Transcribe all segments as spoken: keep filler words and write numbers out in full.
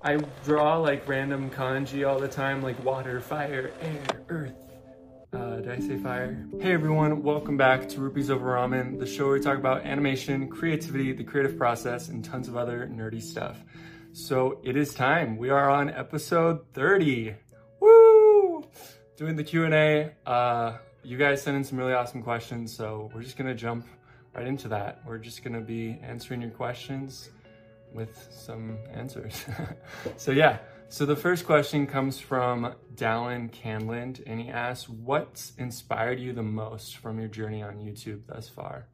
I draw like random kanji all the time, like water, fire, air, earth. Uh, did I say fire? Hey everyone, welcome back to Rupees Over Ramen, the show where we talk about animation, creativity, the creative process, and tons of other nerdy stuff. So it is time. We are on episode thirty. Woo! Doing the Q and A. Uh, you guys sent in some really awesome questions, so we're just gonna jump right into that. We're just gonna be answering your questions with some answers. So yeah, so the first question comes from Dallin Canland, and he asks, what's inspired you the most from your journey on YouTube thus far?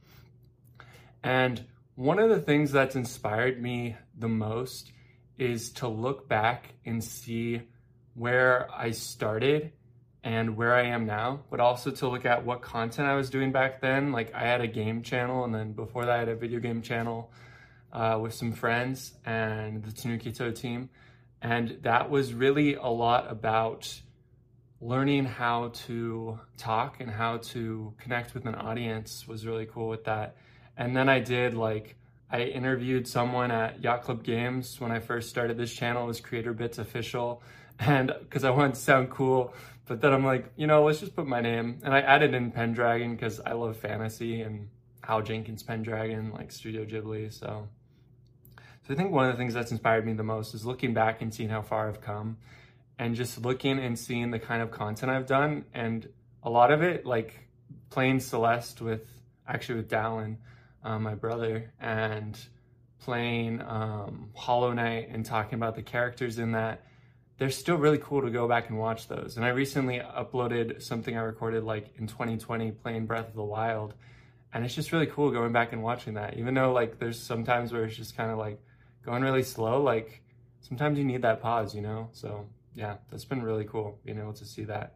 And one of the things that's inspired me the most is to look back and see where I started and where I am now, but also to look at what content I was doing back then. Like I had a game channel, and then before that I had a video game channel uh, with some friends and the Tanukito team. And that was really a lot about learning how to talk and how to connect with an audience. Was really cool with that. And then I did like, I interviewed someone at Yacht Club Games when I first started this channel. It was Creator Bits Official. And because I wanted to sound cool, but then I'm like, you know, let's just put my name. And I added in Pendragon because I love fantasy and Hal Jenkins Pendragon, like Studio Ghibli. So, so I think one of the things that's inspired me the most is looking back and seeing how far I've come, and just looking and seeing the kind of content I've done. And a lot of it, like playing Celeste with, actually with Dallin, uh, my brother, and playing um, Hollow Knight and talking about the characters in that. They're still really cool to go back and watch those. And I recently uploaded something I recorded like in twenty twenty playing Breath of the Wild. And it's just really cool going back and watching that. Even though like there's some times where it's just kind of like going really slow, like sometimes you need that pause, you know? So yeah, that's been really cool being able to see that.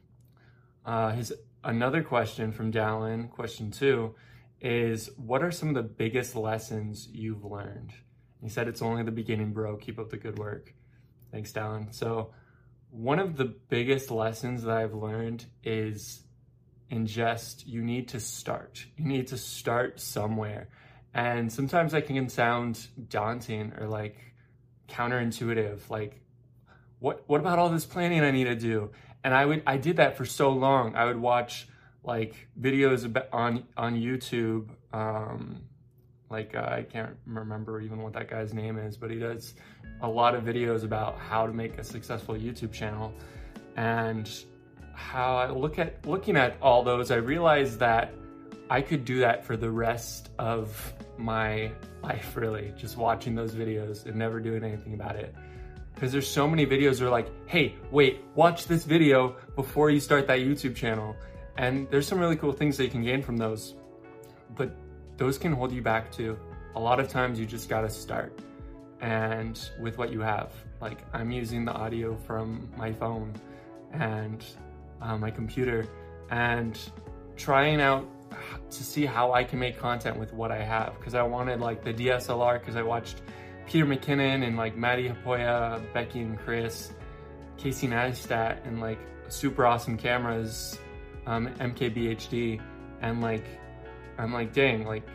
Uh, his another question from Dallin, question two, is what are some of the biggest lessons you've learned? He said, it's only the beginning, bro. Keep up the good work. Thanks, Dallin. So one of the biggest lessons that I've learned is in just, you need to start. You need to start somewhere. And sometimes that can sound daunting or like counterintuitive. Like, what what about all this planning I need to do? And I would I did that for so long. I would watch like videos about, on on YouTube. Um, like uh, I can't remember even what that guy's name is, but he does a lot of videos about how to make a successful YouTube channel. And how I look at looking at all those, I realized that I could do that for the rest of my life, really, just watching those videos and never doing anything about it. Because there's so many videos that are like, hey, wait, watch this video before you start that YouTube channel. And there's some really cool things that you can gain from those, but those can hold you back too. A lot of times you just gotta start, and with what you have. Like I'm using the audio from my phone and uh, my computer, and trying out to see how I can make content with what I have. Because I wanted like the D S L R, because I watched Peter McKinnon and like Maddie Hapoya, Becky and Chris, Casey Neistat, and like super awesome cameras, um, M K B H D, and like I'm like, dang, like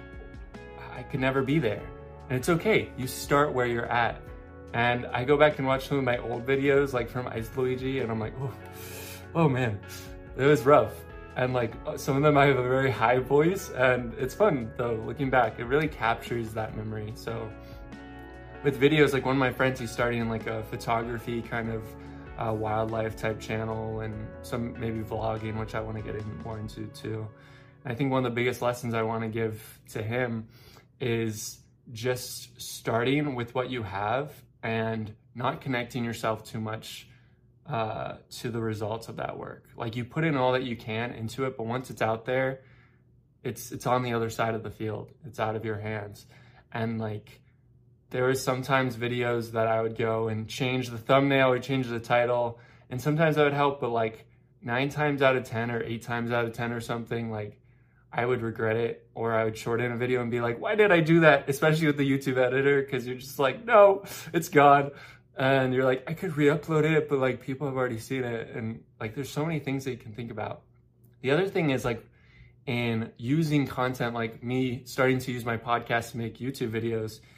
I could never be there. And it's okay, you start where you're at. And I go back and watch some of my old videos, like from Ice Luigi, and I'm like, oh, oh man, it was rough. And like some of them I have a very high voice, and it's fun though, looking back, it really captures that memory. So with videos, like one of my friends, he's starting like a photography kind of uh, wildlife type channel, and some maybe vlogging, which I want to get in more into too. I think one of the biggest lessons I want to give to him is just starting with what you have and not connecting yourself too much uh, to the results of that work. Like you put in all that you can into it, but once it's out there, it's it's on the other side of the field. It's out of your hands. And like there was sometimes videos that I would go and change the thumbnail or change the title, and sometimes that would help, but like nine times out of ten or eight times out of ten or something, like I would regret it, or I would shorten a video and be like, why did I do that? Especially with the YouTube editor, because you're just like, no, it's gone. And you're like, I could re-upload it, but like people have already seen it. And like, there's so many things that you can think about. The other thing is like in using content, like me starting to use my podcast to make YouTube videos,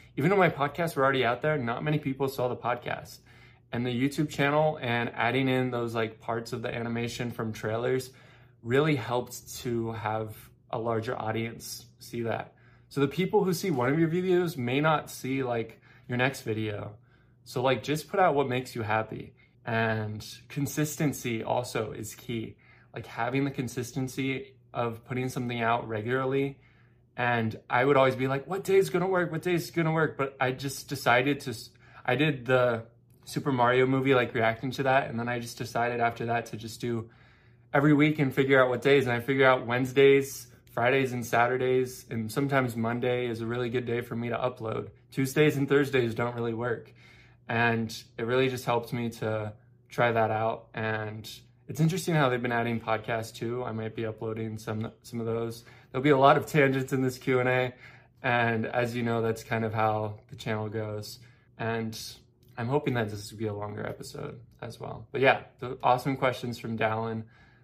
even though my podcasts were already out there, not many people saw the podcast. And the YouTube channel and adding in those like parts of the animation from trailers really helped to have a larger audience see that. So the people who see one of your videos may not see like your next video. So like just put out what makes you happy. And consistency also is key. Like having the consistency of putting something out regularly. And I would always be like, what day is gonna work? What day is gonna work? But I just decided to, I did the Super Mario movie, like reacting to that. And then I just decided after that to just do every week and figure out what days. And I figure out Wednesdays, Fridays and Saturdays, and sometimes Monday is a really good day for me to upload. Tuesdays and Thursdays don't really work. And it really just helped me to try that out. And it's interesting how they've been adding podcasts too. I might be uploading some some of those. There'll be a lot of tangents in this Q and A. And as you know, that's kind of how the channel goes. And I'm hoping that this will be a longer episode as well. But yeah, the awesome questions from Dallin.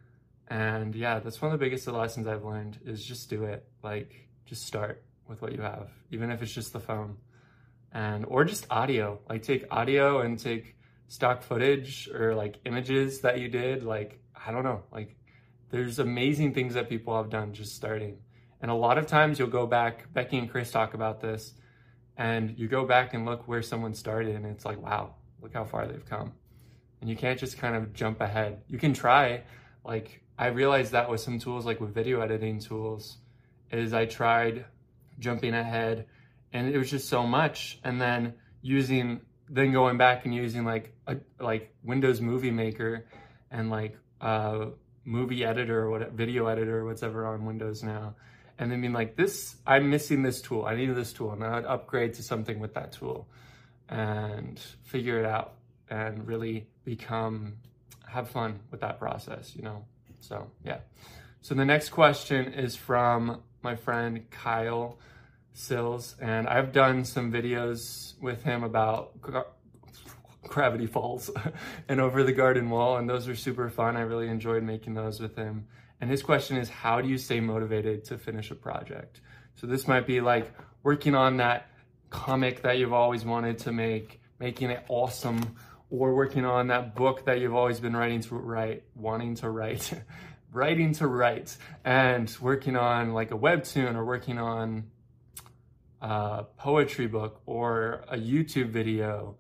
And yeah, that's one of the biggest lessons I've learned is just do it. Like, just start with what you have, even if it's just the phone. And, or just audio, like take audio and take stock footage or like images that you did. Like, I don't know, like there's amazing things that people have done just starting. And a lot of times you'll go back, Becky and Chris talk about this, and you go back and look where someone started and it's like, wow, look how far they've come. And you can't just kind of jump ahead. You can try, like, I realized that with some tools, like with video editing tools, is I tried jumping ahead and it was just so much. And then using, then going back and using like a, like Windows Movie Maker and like uh movie editor or what, video editor, whatever on Windows now. And then being like, this, I'm missing this tool. I need this tool. And then I'd upgrade to something with that tool and figure it out and really become, have fun with that process, you know? So yeah. So the next question is from my friend Kyle Sills, and I've done some videos with him about gra- Gravity Falls and Over the Garden Wall, and those are super fun. I really enjoyed making those with him. And his question is, how do you stay motivated to finish a project? So this might be like working on that comic that you've always wanted to make, making it awesome, or working on that book that you've always been writing to write, wanting to write, writing to write, and working on like a webtoon or working on a poetry book or a YouTube video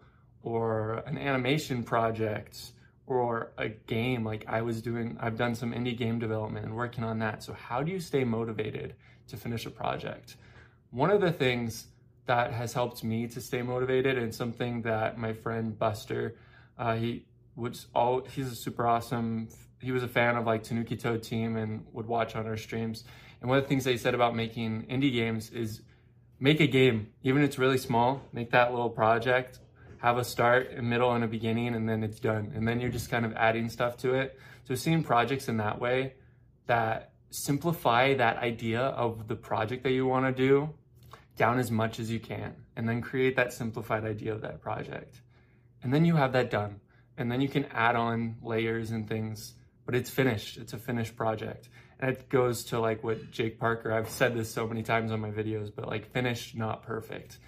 or an animation project or a game. Like I was doing, I've done some indie game development and working on that. So how do you stay motivated to finish a project? One of the things that has helped me to stay motivated, and something that my friend Buster, uh, he was all, he's a super awesome, he was a fan of like Tanuki Toad Team and would watch on our streams. And one of the things they said about making indie games is make a game, even if it's really small, make that little project, have a start, a middle, and a beginning, and then it's done. And then you're just kind of adding stuff to it. So seeing projects in that way that simplify that idea of the project that you want to do down as much as you can, and then create that simplified idea of that project. And then you have that done. And then you can add on layers and things, but it's finished. It's a finished project. And it goes to like what Jake Parker, I've said this so many times on my videos, but like finished, not perfect.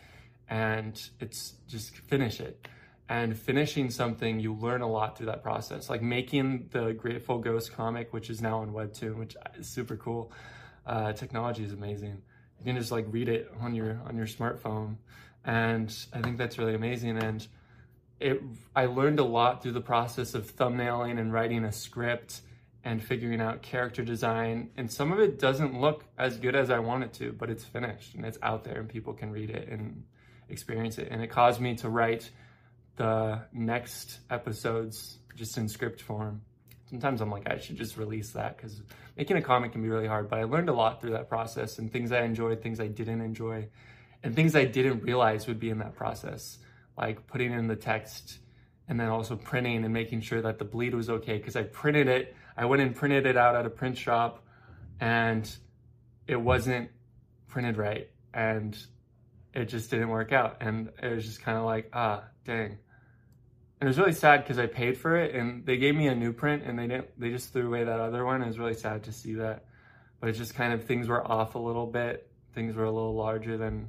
And it's just finish it. And finishing something, you learn a lot through that process. Like making the Grateful Ghost comic, which is now on Webtoon, which is super cool. Uh, technology is amazing. You can just like read it on your on your smartphone, and I think that's really amazing. And it, I learned a lot through the process of thumbnailing and writing a script and figuring out character design. And some of it doesn't look as good as I want it to, but it's finished and it's out there and people can read it and experience it. And it caused me to write the next episodes just in script form. Sometimes I'm like, I should just release that, because making a comic can be really hard, but I learned a lot through that process, and things I enjoyed, things I didn't enjoy, and things I didn't realize would be in that process, like putting in the text and then also printing and making sure that the bleed was okay, because I printed it, I went and printed it out at a print shop and it wasn't printed right, and it just didn't work out, and it was just kind of like, ah, dang. And it was really sad because I paid for it and they gave me a new print and they didn't, they just threw away that other one. It was really sad to see that, but it's just kind of, things were off a little bit. Things were a little larger than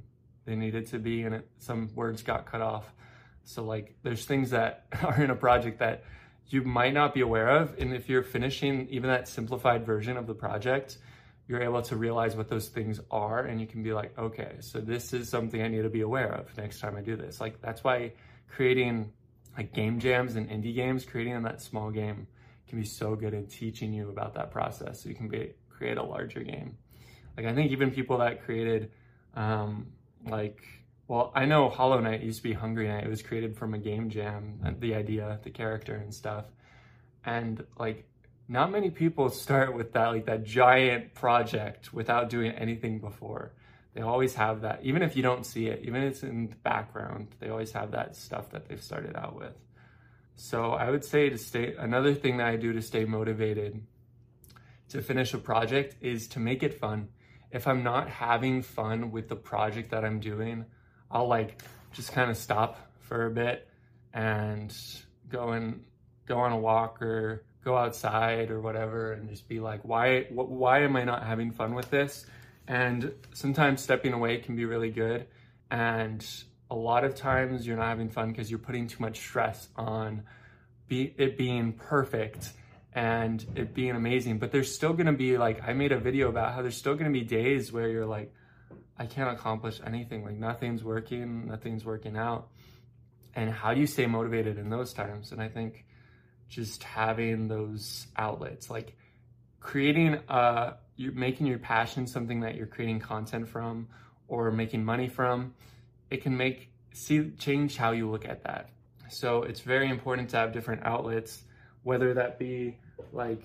they needed to be, and it, some words got cut off. So like there's things that are in a project that you might not be aware of, and if you're finishing even that simplified version of the project, you're able to realize what those things are, and you can be like, okay, so this is something I need to be aware of next time I do this. Like that's why creating like game jams and indie games, creating that small game can be so good at teaching you about that process, so you can be, create a larger game. Like I think even people that created um, like, well, I know Hollow Knight used to be Hungry Knight. It was created from a game jam, the idea, the character and stuff. And like, not many people start with that, like that giant project without doing anything before. They always have that, even if you don't see it, even if it's in the background, they always have that stuff that they've started out with. So I would say to stay, another thing that I do to stay motivated to finish a project is to make it fun. If I'm not having fun with the project that I'm doing, I'll like just kind of stop for a bit and go and go on a walk or go outside or whatever, and just be like, why, wh why am I not having fun with this? And sometimes stepping away can be really good. And a lot of times you're not having fun because you're putting too much stress on be, it being perfect and it being amazing. But there's still gonna be like, I made a video about how there's still gonna be days where you're like, I can't accomplish anything, like nothing's working, nothing's working out. And how do you stay motivated in those times? And I think just having those outlets, like creating, uh, you're making your passion something that you're creating content from or making money from, it can make, see, change how you look at that. So it's very important to have different outlets, whether that be like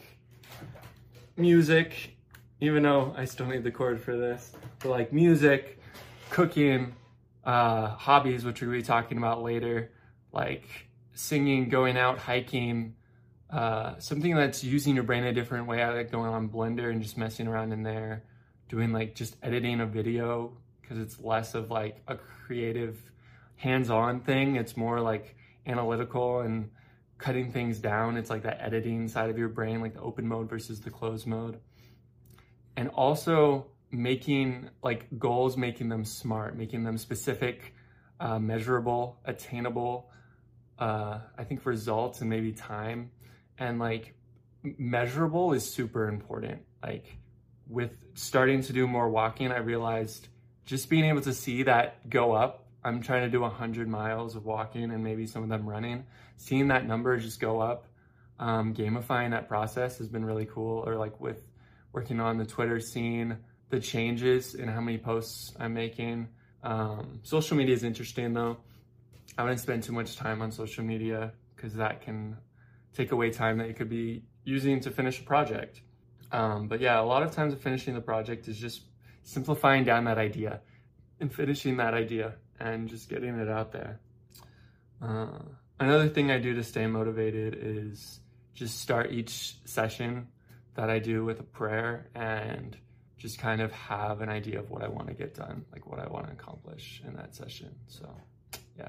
music, even though I still need the cord for this, but like music, cooking, uh, hobbies, which we'll be talking about later, like singing, going out, hiking, uh, something that's using your brain a different way. I like going on Blender and just messing around in there, doing like just editing a video, because it's less of like a creative hands-on thing. It's more like analytical and cutting things down. It's like that editing side of your brain, like the open mode versus the closed mode. And also making like goals, making them smart, making them specific, uh, measurable, attainable, uh, I think results and maybe time. And like measurable is super important. Like with starting to do more walking, I realized just being able to see that go up. I'm trying to do one hundred miles of walking and maybe some of them running. Seeing that number just go up, um, gamifying that process has been really cool. Or like with working on the Twitter, seeing the changes in how many posts I'm making. Um, social media is interesting though. I wouldn't spend too much time on social media because that can take away time that you could be using to finish a project. Um, but yeah, a lot of times finishing the project is just simplifying down that idea and finishing that idea and just getting it out there. Uh, another thing I do to stay motivated is just start each session that I do with a prayer and just kind of have an idea of what I want to get done, like what I want to accomplish in that session. So yeah.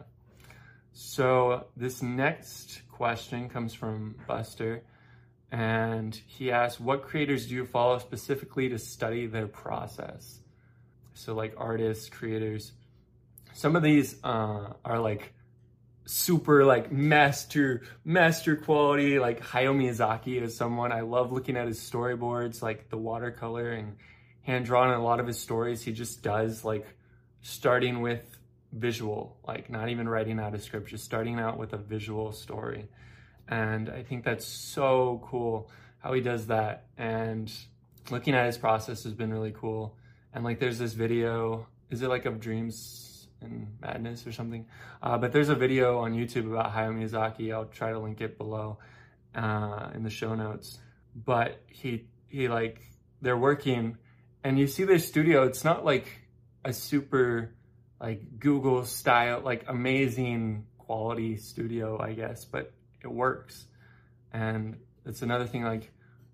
So this next question comes from Buster, and he asks, what creators do you follow specifically to study their process? So like artists, creators, some of these uh, are like super like master, master quality. Like Hayao Miyazaki is someone I love looking at his storyboards, like the watercolor and hand drawn in a lot of his stories. He just does like starting with visual, like not even writing out a script, just starting out with a visual story. And I think that's so cool how he does that. And looking at his process has been really cool. And like there's this video, is it like of Dreams and Madness or something? Uh, but there's a video on YouTube about Hayao Miyazaki. I'll try to link it below uh, in the show notes. But he, he like, they're working and you see their studio, it's not like a super like Google style, like amazing quality studio, I guess, but it works. And it's another thing, like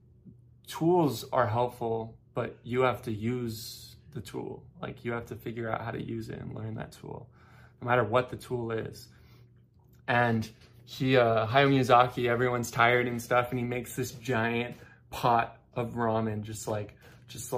tools are helpful, but you have to use the tool. Like you have to figure out how to use it and learn that tool, no matter what the tool is. And he, uh, Hayao Miyazaki, everyone's tired and stuff, and he makes this giant pot of ramen, just like, just like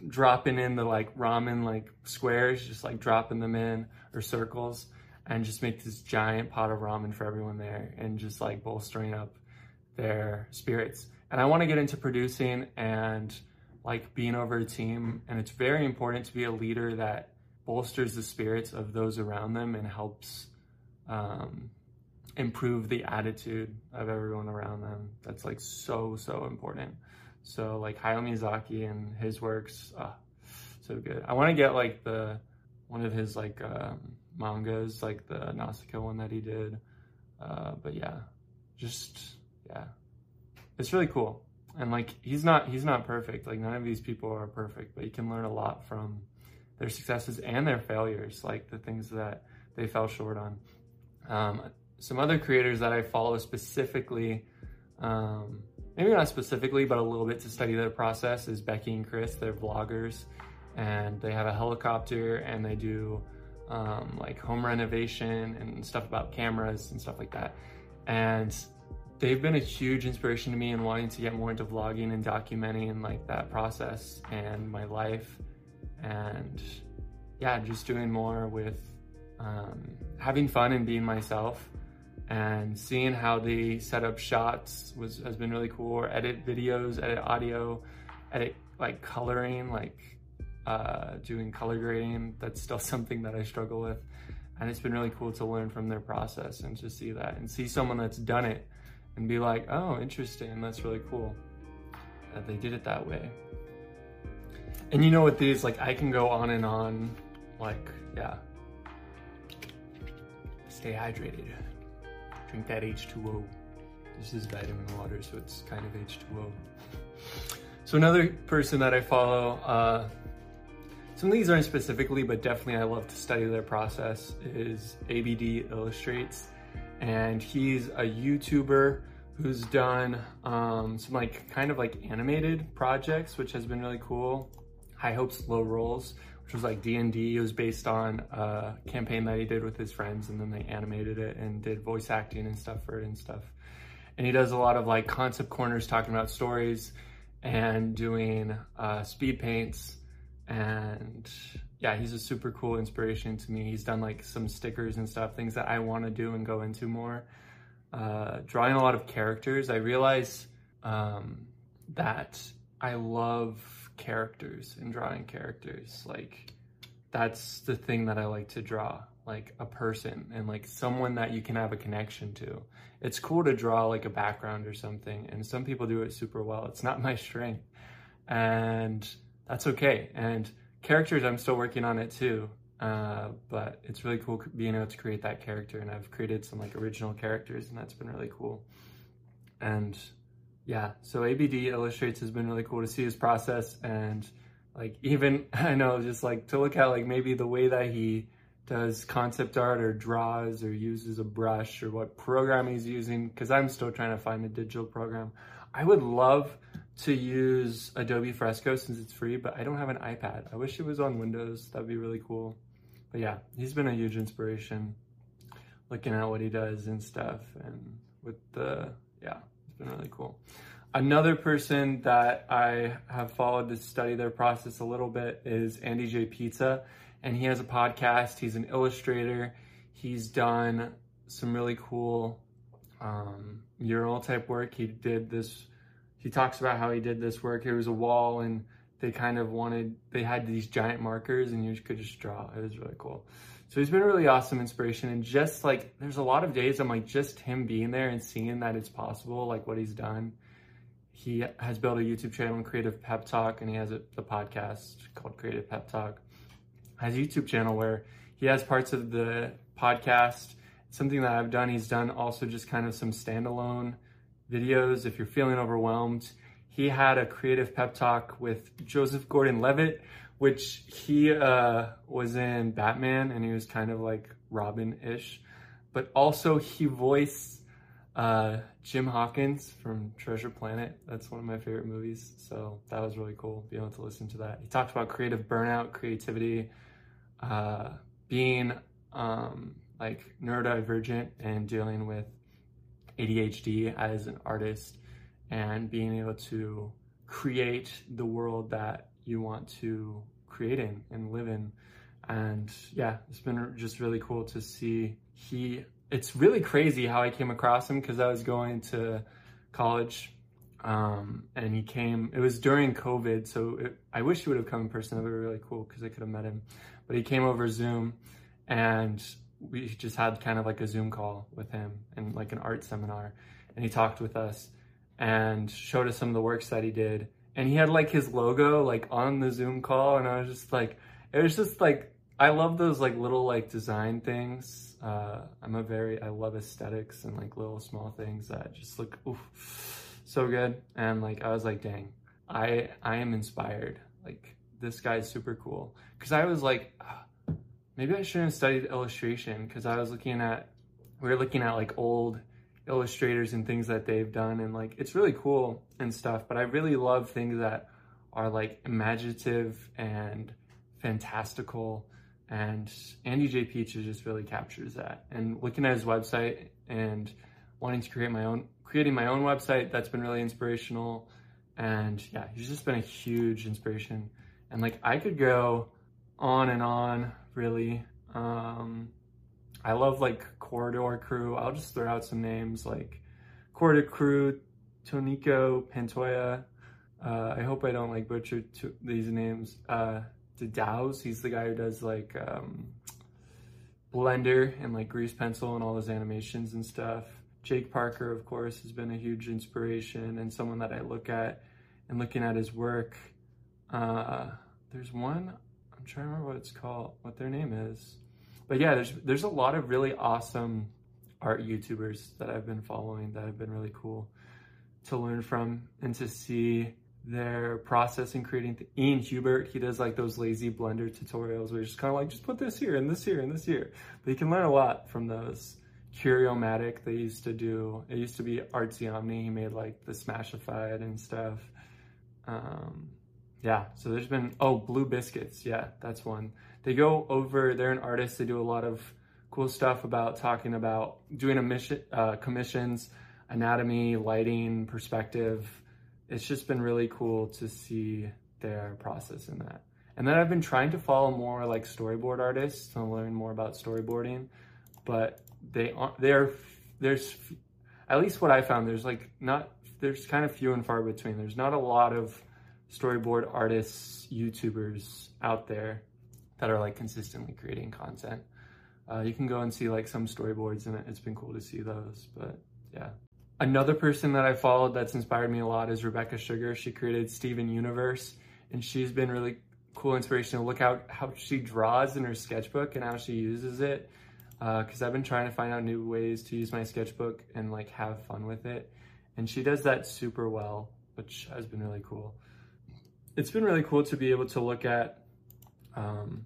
dropping in the like ramen like squares, just like dropping them in, or circles, and just make this giant pot of ramen for everyone there, and just like bolstering up their spirits. And I want to get into producing and like being over a team, and it's very important to be a leader that bolsters the spirits of those around them and helps um, improve the attitude of everyone around them. That's like so, so important. So like Hayao Miyazaki and his works, oh, so good. I want to get like the, one of his like um, mangas, like the Nausicaa one that he did. Uh, but yeah, just, yeah, it's really cool. And like, he's not, he's not perfect. Like none of these people are perfect, but you can learn a lot from their successes and their failures, like the things that they fell short on. Um, some other creators that I follow specifically, um, maybe not specifically, but a little bit to study their process, is Becky and Chris. They're vloggers, and they have a helicopter, and they do um, like home renovation and stuff about cameras and stuff like that. And they've been a huge inspiration to me in wanting to get more into vlogging and documenting like that process and my life. And yeah, just doing more with um, having fun and being myself, and seeing how they set up shots was has been really cool. Or edit videos, edit audio, edit like coloring, like uh, doing color grading. That's still something that I struggle with. And it's been really cool to learn from their process and to see that and see someone that's done it and be like, oh, interesting, that's really cool that they did it that way. And you know, with these, like I can go on and on, like, yeah. Stay hydrated. Drink that H two O. This is vitamin water, so it's kind of H two O. So another person that I follow, uh, some of these aren't specifically, but definitely I love to study their process, is A B D Illustrates. And he's a YouTuber who's done um, some like kind of like animated projects, which has been really cool. High Hopes, Low Rolls, which was like D and D. It was based on a campaign that he did with his friends, and then they animated it and did voice acting and stuff for it and stuff. And he does a lot of like concept corners talking about stories and doing uh, speed paints. And yeah, he's a super cool inspiration to me. He's done like some stickers and stuff, things that I want to do and go into more. Uh, drawing a lot of characters. I realize um, that I love characters and drawing characters. Like that's the thing that I like to draw, like a person and like someone that you can have a connection to. It's cool to draw like a background or something, and some people do it super well. It's not my strength, and that's okay. And characters, I'm still working on it too, uh, but it's really cool being able to create that character, and I've created some like original characters, and that's been really cool. And yeah, so A B D Illustrates has been really cool to see his process, and like even, I know, just like to look at like maybe the way that he does concept art or draws or uses a brush or what program he's using, because I'm still trying to find a digital program. I would love to use Adobe Fresco since it's free, but I don't have an iPad. I wish it was on Windows. That'd be really cool. But yeah, he's been a huge inspiration looking at what he does and stuff, and with the, yeah, it's been really cool. Another person that I have followed to study their process a little bit is Andy J. Pizza, and he has a podcast. He's an illustrator. He's done some really cool um, mural type work. He did this, he talks about how he did this work. It was a wall, and they kind of wanted, they had these giant markers, and you could just draw. It was really cool. So he's been a really awesome inspiration, and just like, there's a lot of days I'm like, just him being there and seeing that it's possible, like what he's done. He has built a YouTube channel, Creative Pep Talk, and he has a, a podcast called Creative Pep Talk. Has a YouTube channel where he has parts of the podcast. Something that I've done, he's done also just kind of some standalone videos if you're feeling overwhelmed. He had a Creative Pep Talk with Joseph Gordon-Levitt, which he uh, was in Batman, and he was kind of like Robin-ish. But also he voiced uh, Jim Hawkins from Treasure Planet. That's one of my favorite movies. So that was really cool, being able to listen to that. He talked about creative burnout, creativity, uh, being um, like neurodivergent and dealing with A D H D as an artist, and being able to create the world that you want to create in and live in. And yeah, it's been just really cool to see. He, it's really crazy how I came across him, because I was going to college um, and he came, it was during COVID, so it, I wish he would have come in person. That would be really cool because I could have met him. But he came over Zoom, and we just had kind of like a Zoom call with him and like an art seminar. And he talked with us and showed us some of the works that he did. And he had like his logo like on the Zoom call, and I was just like, it was just like, I love those like little like design things. Uh, I'm a very, I love aesthetics and like little small things that just look oof, so good. And like, I was like, dang, I, I am inspired. Like, this guy's super cool. Cause I was like, ah, maybe I shouldn't have studied illustration, cause I was looking at, we were looking at like old illustrators and things that they've done, and like, it's really cool and stuff, but I really love things that are like imaginative and fantastical. And Andy J. Peach just really captures that. And looking at his website and wanting to create my own, creating my own website, that's been really inspirational. And yeah, he's just been a huge inspiration. And like, I could go on and on, really. Um, I love like Corridor Crew. I'll just throw out some names like Corridor Crew, Tonico Pantoja. Uh, I hope I don't like butcher t- these names. Uh, The Dows, he's the guy who does like um, Blender and like Grease Pencil and all his animations and stuff. Jake Parker, of course, has been a huge inspiration and someone that I look at and looking at his work. Uh, there's one, I'm trying to remember what it's called, what their name is. But yeah, there's there's a lot of really awesome art YouTubers that I've been following that have been really cool to learn from and to see their process in creating. Th- Ian Hubert, he does like those lazy Blender tutorials where he's just kind of like, just put this here and this here and this here. But you can learn a lot from those. Curiomatic, they used to do, it used to be Artsy Omni, he made like the Smashified and stuff. Um, yeah, so there's been, oh, Blue Biscuits, yeah, that's one. They go over, they're an artist, they do a lot of cool stuff about talking about doing a mission, uh, commissions, anatomy, lighting, perspective. It's just been really cool to see their process in that. And then I've been trying to follow more like storyboard artists to learn more about storyboarding, but they aren't, they're, there's, at least what I found, there's like not, there's kind of few and far between. There's not a lot of storyboard artists, YouTubers out there that are like consistently creating content. Uh, you can go and see like some storyboards, and it's been cool to see those, but yeah. Another person that I followed that's inspired me a lot is Rebecca Sugar. She created Steven Universe, and she's been really cool inspiration to look out how she draws in her sketchbook and how she uses it. Because uh, I've been trying to find out new ways to use my sketchbook and like have fun with it. And she does that super well, which has been really cool. It's been really cool to be able to look at um,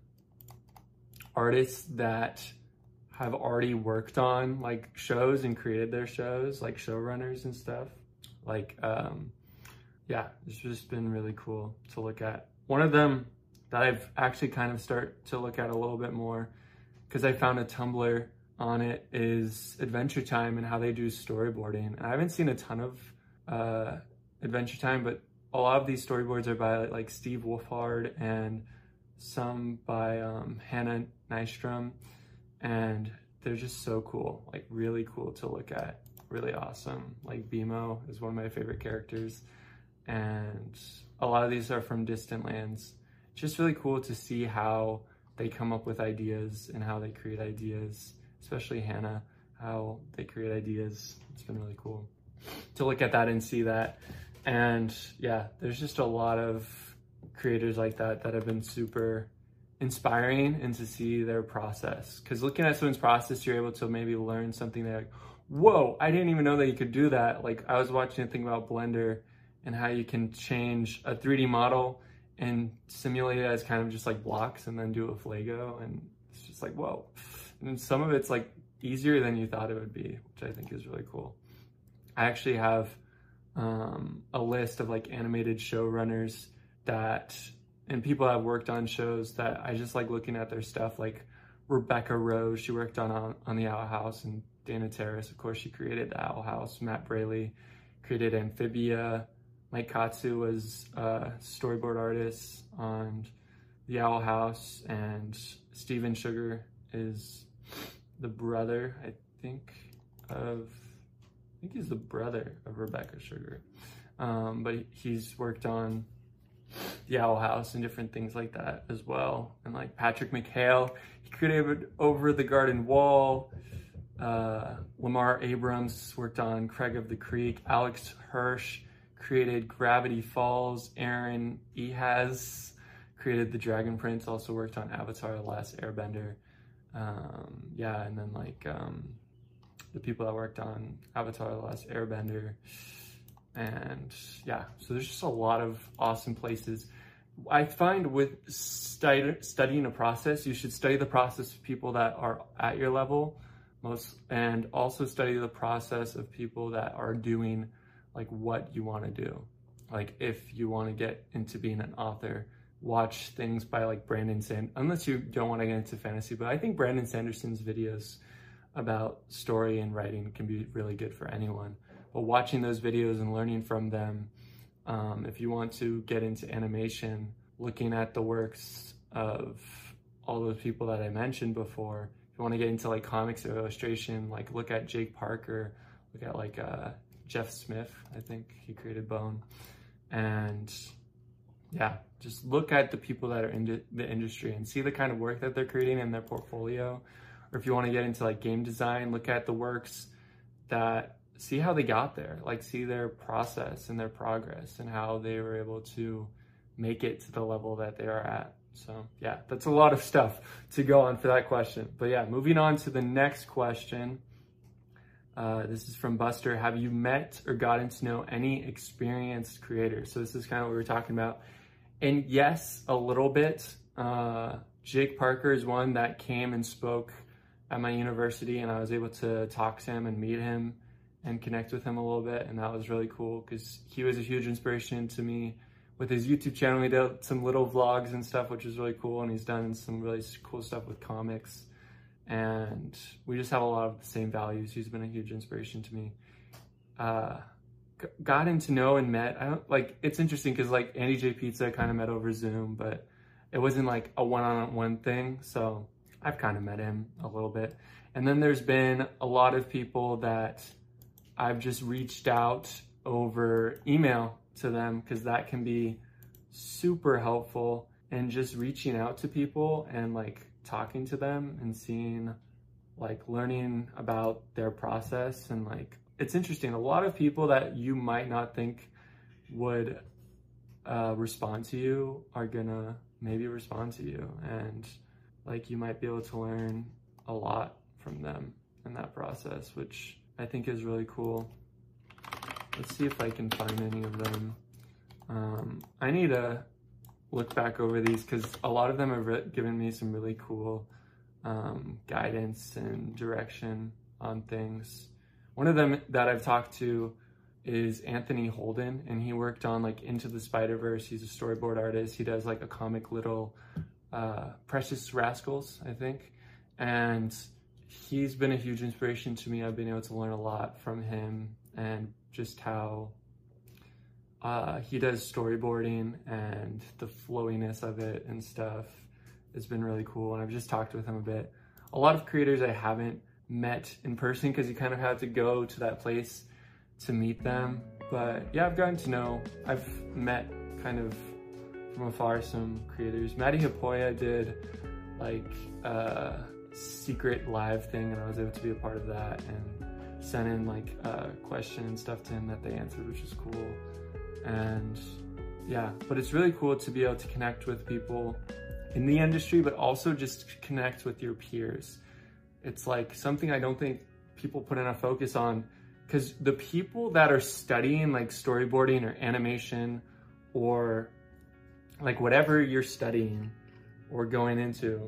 artists that have already worked on like shows and created their shows, like showrunners and stuff. Like, um, yeah, it's just been really cool to look at. One of them that I've actually kind of start to look at a little bit more, because I found a Tumblr on it, is Adventure Time and how they do storyboarding. I haven't seen a ton of uh, Adventure Time, but a lot of these storyboards are by like Steve Wolfhard and some by um, Hannah Nystrom. And they're just so cool, like really cool to look at, really awesome. Like BMO is one of my favorite characters. And a lot of these are from distant lands. It's just really cool to see how they come up with ideas and how they create ideas, especially Hannah, how they create ideas. It's been really cool to look at that and see that. And yeah, there's just a lot of creators like that that have been super inspiring, and to see their process. Because looking at someone's process, you're able to maybe learn something that like, whoa, I didn't even know that you could do that. Like I was watching a thing about Blender and how you can change a three D model and simulate it as kind of just like blocks and then do it with Lego. And it's just like, whoa. And some of it's like easier than you thought it would be, which I think is really cool. I actually have um, a list of like animated showrunners that, and people that have worked on shows that I just like looking at their stuff, like Rebecca Rose, she worked on, on, on the Owl House, and Dana Terrace, of course, she created the Owl House. Matt Braley created Amphibia. Mike Katsu was a storyboard artist on The Owl House, and Steven Sugar is the brother, I think, of, I think he's the brother of Rebecca Sugar. Um, but he's worked on The Owl House and different things like that as well. And like Patrick McHale, he created Over the Garden Wall. Uh, Lamar Abrams worked on Craig of the Creek. Alex Hirsch created Gravity Falls. Aaron Ehas created The Dragon Prince, also worked on Avatar: The Last Airbender. Um, yeah, and then like um, the people that worked on Avatar: The Last Airbender. And yeah, so there's just a lot of awesome places. I find with study, studying a process, you should study the process of people that are at your level most, and also study the process of people that are doing like what you want to do. Like if you want to get into being an author, watch things by like Brandon Sand, unless you don't want to get into fantasy, but I think Brandon Sanderson's videos about story and writing can be really good for anyone. But watching those videos and learning from them, um, if you want to get into animation, looking at the works of all those people that I mentioned before, if you want to get into like comics or illustration, like look at Jake Parker, look at like uh, Jeff Smith, I think he created Bone. And yeah, just look at the people that are in the industry and see the kind of work that they're creating in their portfolio. Or if you want to get into like game design, look at the works that, see how they got there, like see their process and their progress and how they were able to make it to the level that they are at. So yeah, that's a lot of stuff to go on for that question. But yeah, moving on to the next question. Uh, this is from Buster. Have you met or gotten to know any experienced creators? So this is kind of what we were talking about. And yes, a little bit. Uh, Jake Parker is one that came and spoke at my university, and I was able to talk to him and meet him and connect with him a little bit, and that was really cool because he was a huge inspiration to me with his YouTube channel. He did some little vlogs and stuff, which was really cool, and he's done some really cool stuff with comics, and we just have a lot of the same values. He's been a huge inspiration to me. Uh, gotten to know and met, I don't, like, it's interesting because like Andy J Pizza kind of met over Zoom, but it wasn't like a one-on-one thing, so I've kind of met him a little bit. And then there's been a lot of people that I've just reached out over email to them because that can be super helpful, and just reaching out to people and like talking to them and seeing, like learning about their process. And like, it's interesting. A lot of people that you might not think would uh, respond to you are gonna maybe respond to you, and like you might be able to learn a lot from them in that process, which I think is really cool. Let's see if I can find any of them. Um, I need to look back over these because a lot of them have given me some really cool um, guidance and direction on things. One of them that I've talked to is Anthony Holden, and he worked on like Into the Spider-Verse. He's a storyboard artist. He does like a comic little uh, Precious Rascals, I think. And he's been a huge inspiration to me. I've been able to learn a lot from him, and just how uh, he does storyboarding and the flowiness of it and stuff has been really cool. And I've just talked with him a bit. A lot of creators I haven't met in person because you kind of have to go to that place to meet them. But yeah, I've gotten to know, I've met kind of from afar some creators. Maddie Hapoya did like a secret live thing, and I was able to be a part of that and sent in like a question and stuff to him that they answered, which is cool. And yeah, but it's really cool to be able to connect with people in the industry, but also just connect with your peers. It's like something I don't think people put enough focus on, because the people that are studying like storyboarding or animation or like whatever you're studying or going into,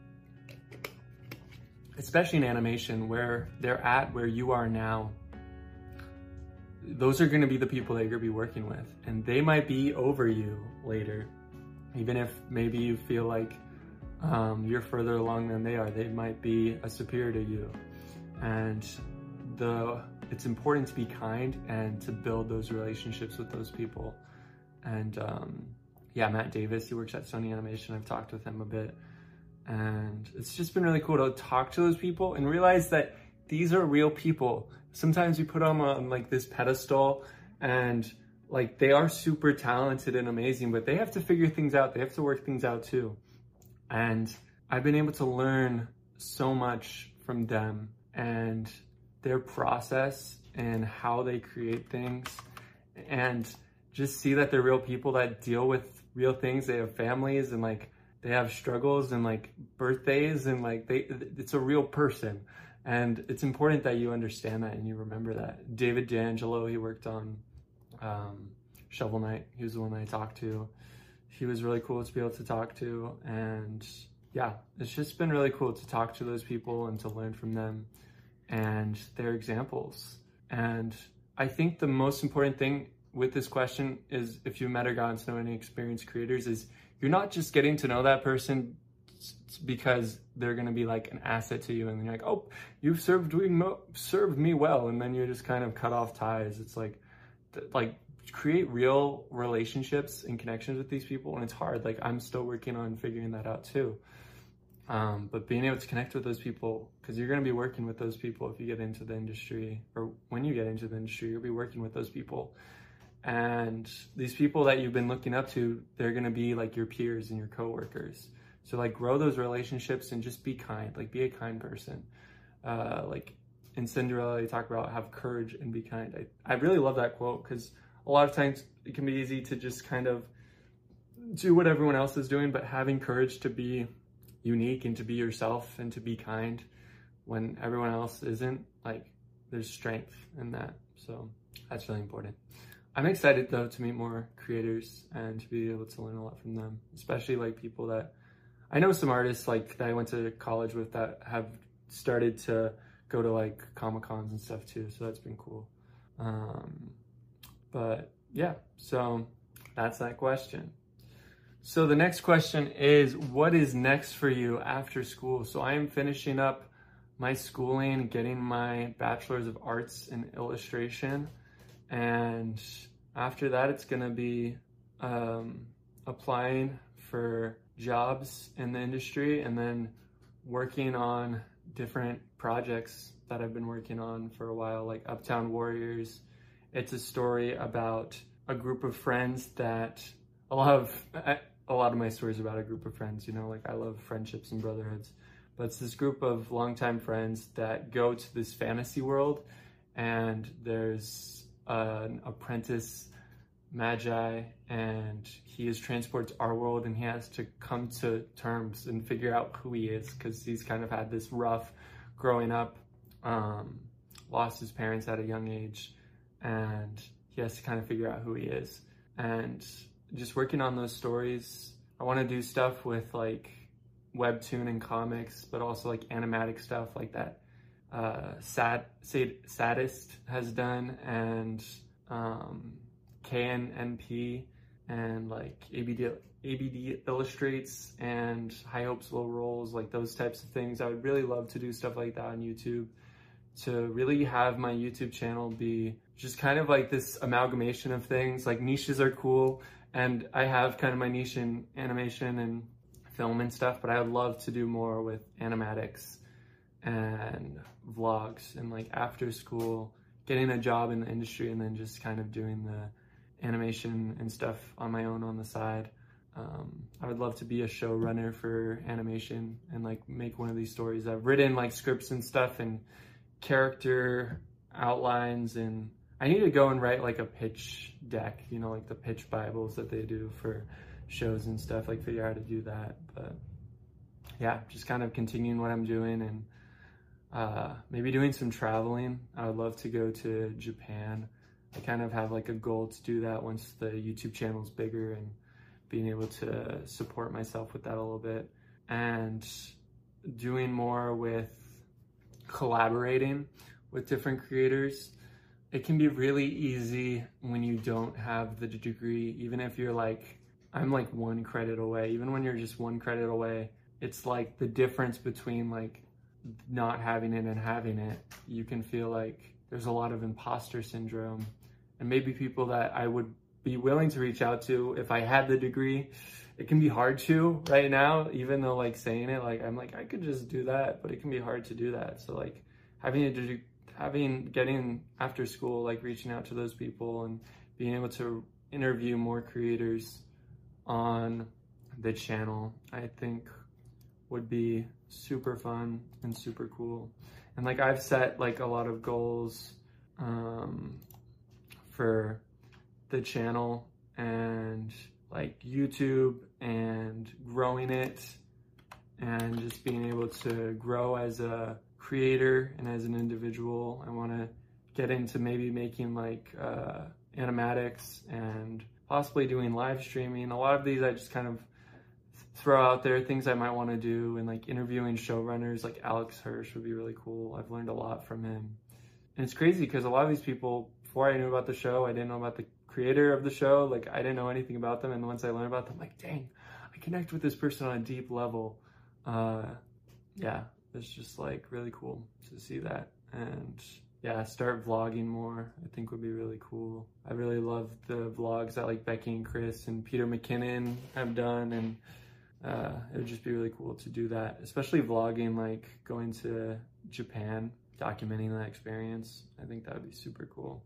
especially in animation, where they're at, where you are now, those are going to be the people that you're going to be working with, and they might be over you later. Even if maybe you feel like um, you're further along than they are, they might be a superior to you. And the it's important to be kind and to build those relationships with those people. And um, yeah, Matt Davis, he works at Sony Animation. I've talked with him a bit, and it's just been really cool to talk to those people and realize that these are real people. Sometimes we put them on like this pedestal, and like they are super talented and amazing, but they have to figure things out. They have to work things out too. And I've been able to learn so much from them and their process and how they create things, and just see that they're real people that deal with real things. They have families, and like they have struggles and like birthdays, and like they, it's a real person. And it's important that you understand that and you remember that. David D'Angelo, he worked on um, Shovel Knight. He was the one I talked to. He was really cool to be able to talk to. And yeah, it's just been really cool to talk to those people and to learn from them and their examples. And I think the most important thing with this question is, if you've met or gotten to know any experienced creators, is you're not just getting to know that person because they're going to be like an asset to you, and then you're like, oh, you've served me, served me well, and then you just kind of cut off ties. It's like, like create real relationships and connections with these people, and it's hard. Like I'm still working on figuring that out too. Um, but being able to connect with those people, because you're going to be working with those people if you get into the industry, or when you get into the industry, you'll be working with those people. And these people that you've been looking up to, they're going to be like your peers and your coworkers. So like grow those relationships and just be kind, like be a kind person. Uh, like in Cinderella, they talk about have courage and be kind. I, I really love that quote, because a lot of times it can be easy to just kind of do what everyone else is doing, but having courage to be unique and to be yourself and to be kind when everyone else isn't, like there's strength in that. So that's really important. I'm excited though to meet more creators and to be able to learn a lot from them, especially like people that, I know some artists like that I went to college with that have started to go to like Comic-Cons and stuff too, so that's been cool. Um, but yeah, so that's that question. So the next question is, what is next for you after school? So I am finishing up my schooling, getting my Bachelor's of Arts in Illustration, and after that it's gonna be um, applying for jobs in the industry, and then working on different projects that I've been working on for a while, like Uptown Warriors. It's a story about a group of friends that, a lot of a lot of my stories about a group of friends, you know, like I love friendships and brotherhoods, but it's this group of longtime friends that go to this fantasy world, and there's an apprentice magi, and he is transported to our world, and he has to come to terms and figure out who he is, because he's kind of had this rough growing up, um, lost his parents at a young age, and he has to kind of figure out who he is. And just working on those stories, I want to do stuff with like webtoon and comics, but also like animatic stuff like that uh, Sad, Sad Sadist has done, and um, K N N P, and like A B D, A B D Illustrates, and High Hopes, Low Rolls, like those types of things. I would really love to do stuff like that on YouTube, to really have my YouTube channel be just kind of like this amalgamation of things. Like niches are cool, and I have kind of my niche in animation and film and stuff, but I would love to do more with animatics and vlogs, and like after school getting a job in the industry, and then just kind of doing the animation and stuff on my own on the side. Um, I would love to be a showrunner for animation and like make one of these stories. I've written like scripts and stuff and character outlines, and I need to go and write like a pitch deck, you know, like the pitch Bibles that they do for shows and stuff, like figure out how to do that. But yeah, just kind of continuing what I'm doing, and uh, maybe doing some traveling. I would love to go to Japan. I kind of have like a goal to do that once the YouTube channel is bigger, and being able to support myself with that a little bit, and doing more with collaborating with different creators. It can be really easy when you don't have the degree, even if you're like, I'm like one credit away, even when you're just one credit away, it's like the difference between like not having it and having it. You can feel like there's a lot of imposter syndrome, and maybe people that I would be willing to reach out to if I had the degree. It can be hard to right now, even though like saying it, like I'm like, I could just do that, but it can be hard to do that. So like having a having, getting after school, like reaching out to those people and being able to interview more creators on the channel, I think would be super fun and super cool. And like I've set like a lot of goals um, for the channel and like YouTube and growing it and just being able to grow as a creator and as an individual. I want to get into maybe making like uh, animatics and possibly doing live streaming. A lot of these I just kind of throw out there, things I might want to do, and like interviewing showrunners like Alex Hirsch would be really cool. I've learned a lot from him. And it's crazy because a lot of these people, before I knew about the show, I didn't know about the creator of the show. Like I didn't know anything about them. And once I learned about them, like, dang, I connect with this person on a deep level. Uh, yeah, it's just like really cool to see that. And yeah, start vlogging more, I think would be really cool. I really love the vlogs that like Becky and Chris and Peter McKinnon have done. And uh, it would just be really cool to do that, especially vlogging, like going to Japan, documenting that experience. I think that would be super cool.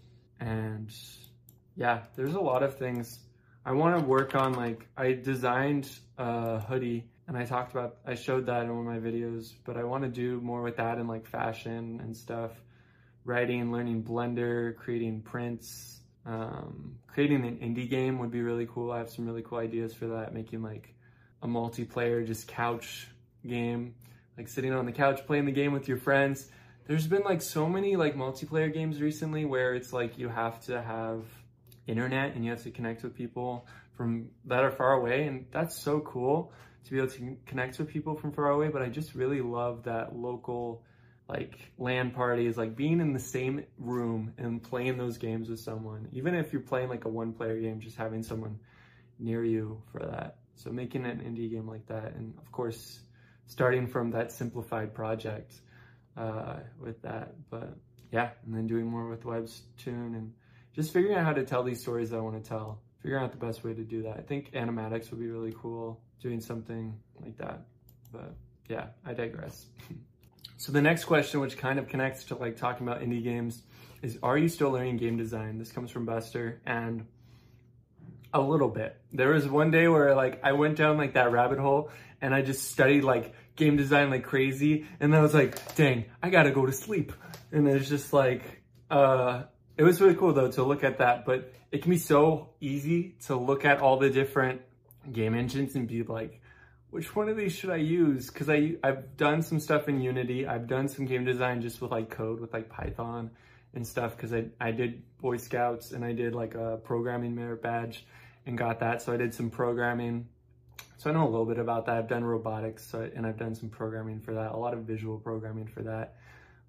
And yeah, there's a lot of things I want to work on. Like I designed a hoodie and I talked about, I showed that in one of my videos, but I want to do more with that in like fashion and stuff, writing, learning Blender, creating prints, um, creating an indie game would be really cool. I have some really cool ideas for that, making like a multiplayer, just couch game, like sitting on the couch, playing the game with your friends. There's been like so many like multiplayer games recently where it's like you have to have internet and you have to connect with people from that are far away, and that's so cool to be able to connect with people from far away. But I just really love that local like LAN parties, like being in the same room and playing those games with someone, even if you're playing like a one player game, just having someone near you for that. So making an indie game like that, and of course starting from that simplified project uh, with that. But yeah, and then doing more with Webtoon and just figuring out how to tell these stories that I want to tell, figuring out the best way to do that. I think animatics would be really cool, doing something like that. But yeah, I digress. So the next question, which kind of connects to like talking about indie games, is are you still learning game design? This comes from Buster, and a little bit. There was one day where like I went down like that rabbit hole and I just studied like game design like crazy, and then I was like, dang, I gotta go to sleep. And it's just like, uh, it was really cool though to look at that, but it can be so easy to look at all the different game engines and be like, which one of these should I use? Because I I've done some stuff in Unity. I've done some game design just with like code with like Python and stuff, because I, I did Boy Scouts and I did like a programming merit badge and got that. So I did some programming. So I know a little bit about that. I've done robotics, so, and I've done some programming for that, a lot of visual programming for that.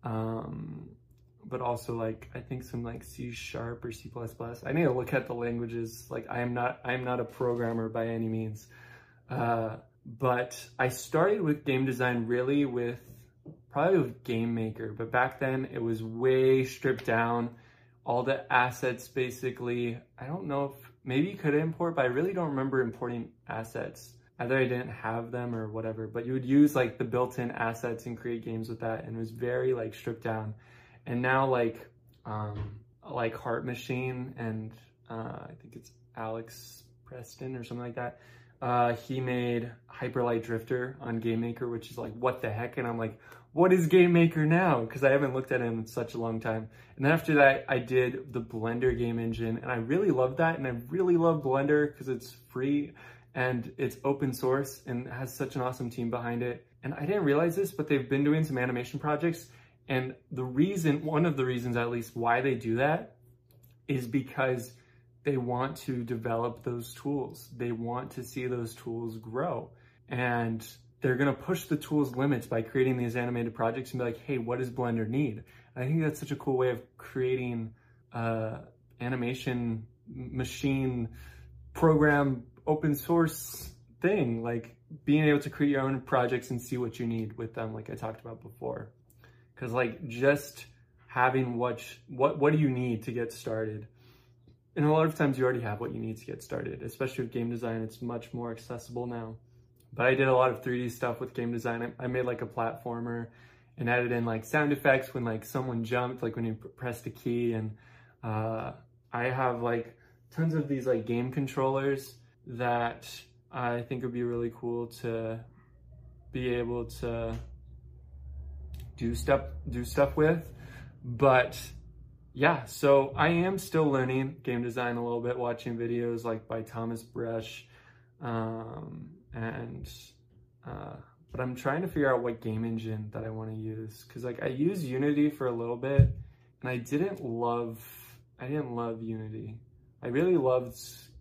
Um, but also like, I think some like C sharp or C plus plus. I need to look at the languages. Like I am not, I am not a programmer by any means. Uh, but I started with game design really with, probably with Game Maker, but back then it was way stripped down. All the assets basically, I don't know if, maybe you could import, but I really don't remember importing assets. Either I didn't have them or whatever, but you would use like the built-in assets and create games with that, and it was very like stripped down. And now like, um, like Heart Machine and uh, I think it's Alex Preston or something like that. Uh, he made Hyperlight Drifter on Game Maker, which is like, what the heck? And I'm like, what is Game Maker now? Because I haven't looked at it in such a long time. And then after that, I did the Blender game engine, and I really love that. And I really love Blender because it's free and it's open source and has such an awesome team behind it. And I didn't realize this, but they've been doing some animation projects. And the reason, one of the reasons at least why they do that is because they want to develop those tools. They want to see those tools grow. And they're gonna push the tools limits by creating these animated projects and be like, hey, what does Blender need? And I think that's such a cool way of creating uh, animation machine program open source thing, like being able to create your own projects and see what you need with them, like I talked about before. Because like just having what, what, what do you need to get started? And a lot of times you already have what you need to get started, especially with game design. It's much more accessible now. But I did a lot of three D stuff with game design. I made like a platformer and added in like sound effects when like someone jumped, like when you pressed a key. And uh, I have like tons of these like game controllers that I think would be really cool to be able to do stuff, do stuff with. But yeah, so I am still learning game design a little bit, watching videos like by Thomas Brush. Um, and, uh, but I'm trying to figure out what game engine that I want to use. Cause like I used Unity for a little bit and I didn't love, I didn't love Unity. I really loved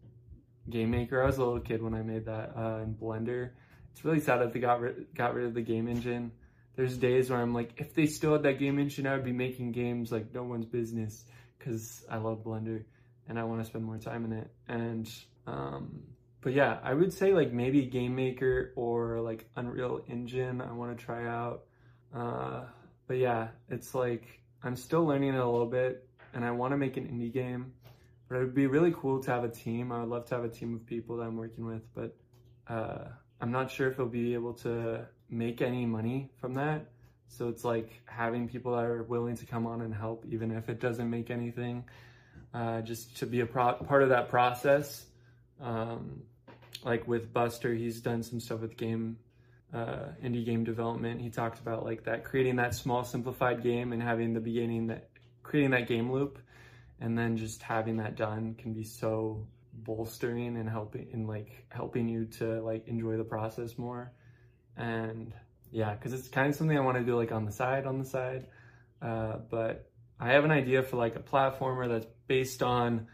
Game Maker. I was a little kid when I made that, uh, in Blender. It's really sad that they got rid, got rid of the game engine. There's days where I'm like, if they still had that game engine, I would be making games like no one's business, because I love Blender and I want to spend more time in it. And, um, but yeah, I would say like maybe Game Maker or like Unreal Engine I want to try out. Uh, but yeah, it's like, I'm still learning it a little bit and I want to make an indie game, but it would be really cool to have a team. I would love to have a team of people that I'm working with, but uh, I'm not sure if it'll be able to make any money from that. So it's like having people that are willing to come on and help, even if it doesn't make anything, uh, just to be a pro part of that process. Um, like with Buster, he's done some stuff with game, uh, indie game development. He talked about like that, creating that small simplified game and having the beginning, that creating that game loop, and then just having that done can be so bolstering and helping, and like helping you to like enjoy the process more. And yeah, because it's kind of something I want to do like on the side, on the side. Uh, but I have an idea for like a platformer that's based on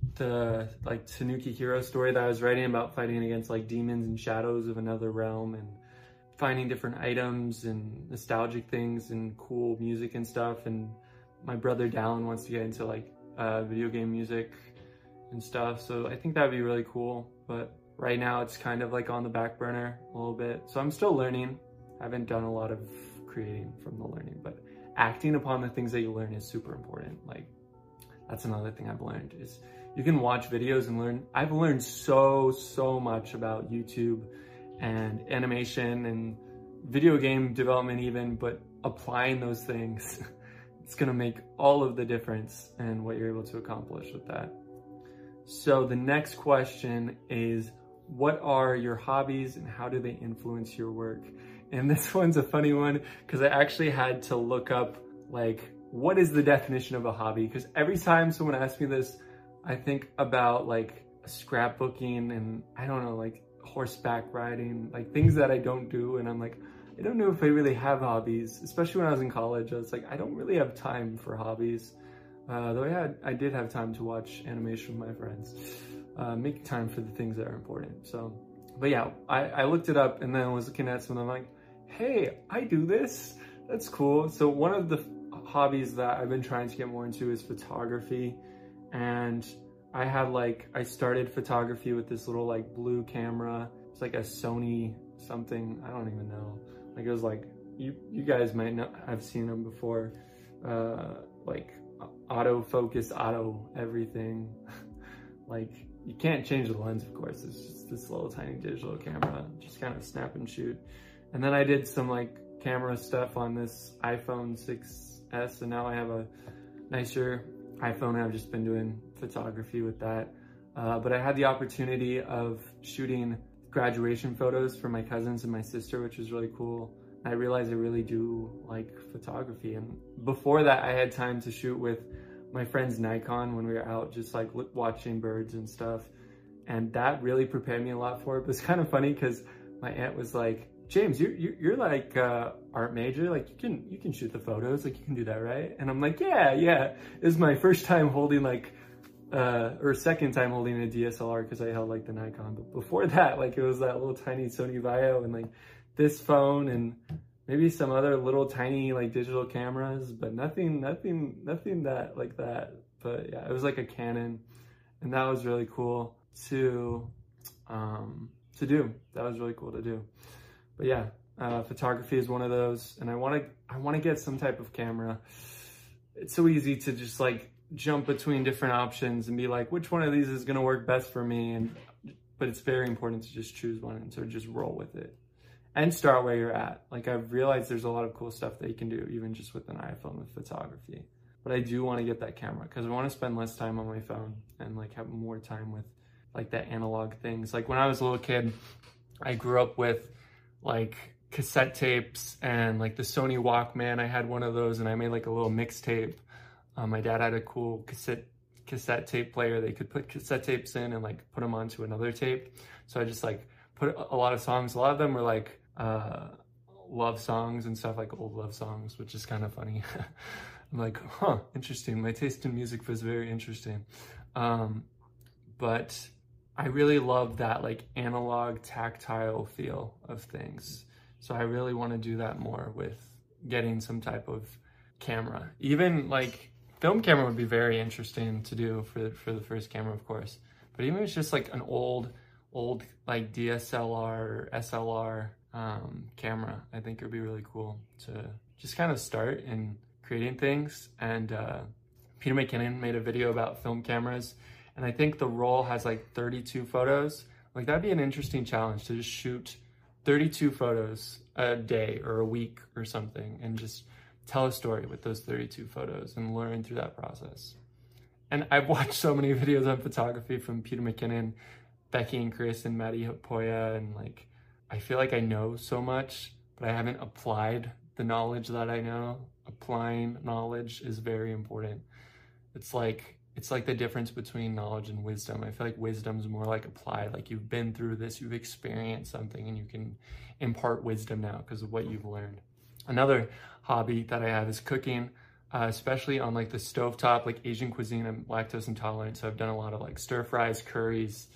the like Tanuki hero story that I was writing about, fighting against like demons and shadows of another realm and finding different items and nostalgic things and cool music and stuff. And my brother Dallin wants to get into like uh, video game music and stuff. So I think that'd be really cool. But right now it's kind of like on the back burner a little bit. So I'm still learning. I haven't done a lot of creating from the learning, but acting upon the things that you learn is super important. Like that's another thing I've learned is you can watch videos and learn. I've learned so, so much about YouTube and animation and video game development even, but applying those things, it's gonna make all of the difference in what you're able to accomplish with that. So the next question is, what are your hobbies and how do they influence your work? And this one's a funny one because I actually had to look up like, what is the definition of a hobby? Because every time someone asks me this, I think about like scrapbooking and I don't know, like horseback riding, like things that I don't do. And I'm like, I don't know if I really have hobbies, especially when I was in college. I was like, I don't really have time for hobbies. Uh, though I had, I did have time to watch animation with my friends, uh, make time for the things that are important. So, but yeah, I, I looked it up and then I was looking at some and I'm like, hey, I do this. That's cool. So one of the hobbies that I've been trying to get more into is photography. And I had like, I started photography with this little like blue camera. It's like a Sony something, I don't even know. Like it was like, you, you guys might not have seen them before. Uh, like autofocus, auto everything. Like you can't change the lens, of course. It's just this little tiny digital camera, just kind of snap and shoot. And then I did some like camera stuff on this iPhone six S, and now I have a nicer iPhone and I've just been doing photography with that. Uh, but I had the opportunity of shooting graduation photos for my cousins and my sister, which was really cool. I realized I really do like photography. And before that, I had time to shoot with my friend's Nikon when we were out just like watching birds and stuff. And that really prepared me a lot for it. But it's kind of funny because my aunt was like, James, you're, you're, you're like uh, art major, like you can, you can shoot the photos, like you can do that, right? And I'm like, yeah, yeah. It was my first time holding like, uh, or second time holding a D S L R because I held like the Nikon. But before that, like it was that little tiny Sony Vaio and like this phone and maybe some other little tiny like digital cameras, but nothing, nothing, nothing that like that. But yeah, it was like a Canon, and that was really cool to, um, to do. That was really cool to do. But yeah, uh, photography is one of those, and I want to, I want to get some type of camera. it's so easy to just like jump between different options and be like, which one of these is gonna work best for me? And but it's very important to just choose one and sort of just roll with it and start where you're at. Like I've realized there's a lot of cool stuff that you can do even just with an iPhone with photography. But I do want to get that camera because I want to spend less time on my phone and like have more time with like the analog things. Like when I was a little kid, I grew up with like cassette tapes and like the Sony Walkman. I had one of those and I made like a little mixtape. Um, my dad had a cool cassette cassette tape player. They could put cassette tapes in and like put them onto another tape. So I just like put a lot of songs. A lot of them were like uh, love songs and stuff, like old love songs, which is kind of funny. I'm like, huh, interesting. My taste in music was very interesting. Um, but I really love that like analog tactile feel of things. So I really want to do that more with getting some type of camera. Even like film camera would be very interesting to do for, for the first camera, of course. But even if it's just like an old, old like D S L R or S L R um, camera, I think it would be really cool to just kind of start in creating things. And uh, Peter McKinnon made a video about film cameras. And I think the roll has like thirty-two photos. Like that'd be an interesting challenge to just shoot thirty-two photos a day or a week or something and just tell a story with those thirty-two photos and learn through that process. And I've watched so many videos on photography from Peter McKinnon, Becky and Chris and Maddie Poya, and like, I feel like I know so much, but I haven't applied the knowledge that I know. Applying knowledge is very important. It's like, it's like the difference between knowledge and wisdom. I feel like wisdom is more like applied, like you've been through this, you've experienced something and you can impart wisdom now because of what you've learned. Another hobby that I have is cooking, uh, especially on like the stovetop, like Asian cuisine. I'm lactose intolerant, so I've done a lot of like stir fries, curries,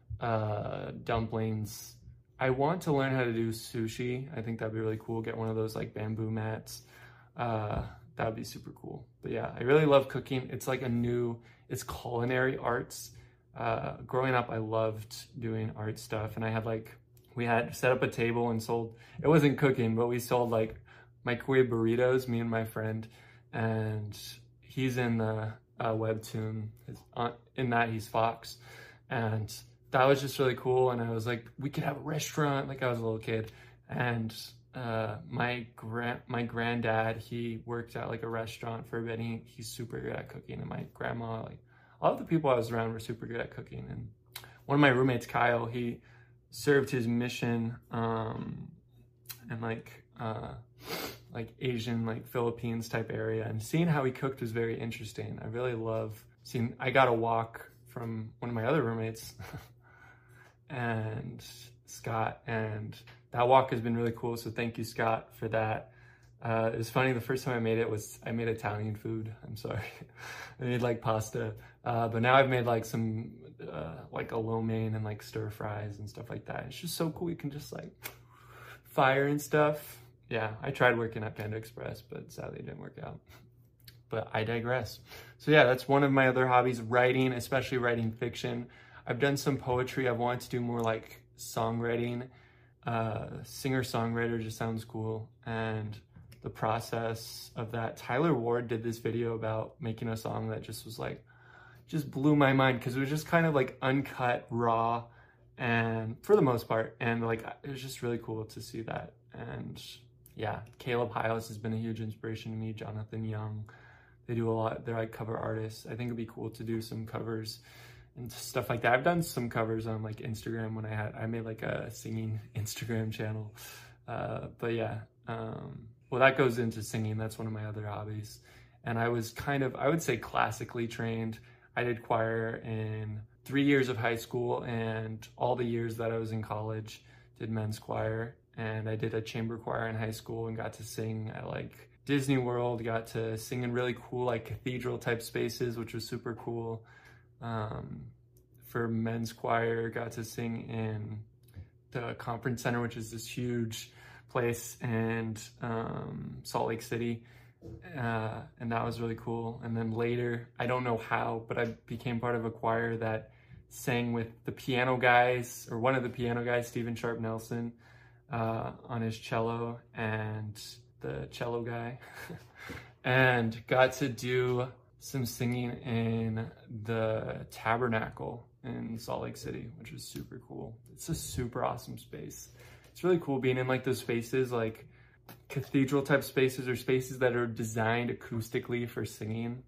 uh, dumplings. I want to learn how to do sushi. I think that'd be really cool. Get one of those like bamboo mats. Uh, that would be super cool. But yeah, I really love cooking. It's like a new, it's culinary arts. Uh, growing up, I loved doing art stuff. And I had like, we had set up a table and sold, it wasn't cooking, but we sold like microwave burritos, me and my friend. And he's in the uh, webtoon. His, uh, in that, he's Fox. And that was just really cool. And I was like, we could have a restaurant. Like I was a little kid. And uh, my grand, my granddad, he worked at like a restaurant for a bit. He, he's super good at cooking. And my grandma, like all of the people I was around were super good at cooking. And one of my roommates, Kyle, he served his mission um, in like, uh, like Asian, like Philippines type area. And seeing how he cooked was very interesting. I really love seeing, I got a walk from one of my other roommates and Scott, and that walk has been really cool. So thank you, Scott, for that. Uh, it was funny, the first time I made it was, I made Italian food. I'm sorry. I made like pasta. Uh, but now I've made like some, uh, like a lo mein and like stir fries and stuff like that. It's just so cool. You can just like fire and stuff. Yeah, I tried working at Panda Express, but sadly it didn't work out. But I digress. So yeah, that's one of my other hobbies, writing, especially writing fiction. I've done some poetry. I've wanted to do more like songwriting. Uh, singer-songwriter just sounds cool. And the process of that, Tyler Ward did this video about making a song that just was like, just blew my mind because it was just kind of like uncut, raw, and for the most part, and like it was just really cool to see that. And yeah, Caleb Hyles has been a huge inspiration to me, Jonathan Young. They do a lot, they're like cover artists. I think it'd be cool to do some covers and stuff like that. I've done some covers on like Instagram when I had, I made like a singing Instagram channel. Uh, but yeah, um, well, that goes into singing. That's one of my other hobbies. And I was kind of, I would say classically trained. I did choir in three years of high school, and all the years that I was in college did men's choir. And I did a chamber choir in high school and got to sing at like Disney World, got to sing in really cool like cathedral type spaces, which was super cool. Um, for men's choir, got to sing in the conference center, which is this huge place, and um, Salt Lake City. Uh, and that was really cool. And then later, I don't know how, but I became part of a choir that sang with the piano guys, or one of the piano guys, Stephen Sharp Nelson, uh, on his cello, and the cello guy. and got to do some singing in the Tabernacle in Salt Lake City, which was super cool. It's a super awesome space. It's really cool being in like those spaces, like cathedral type spaces or spaces that are designed acoustically for singing.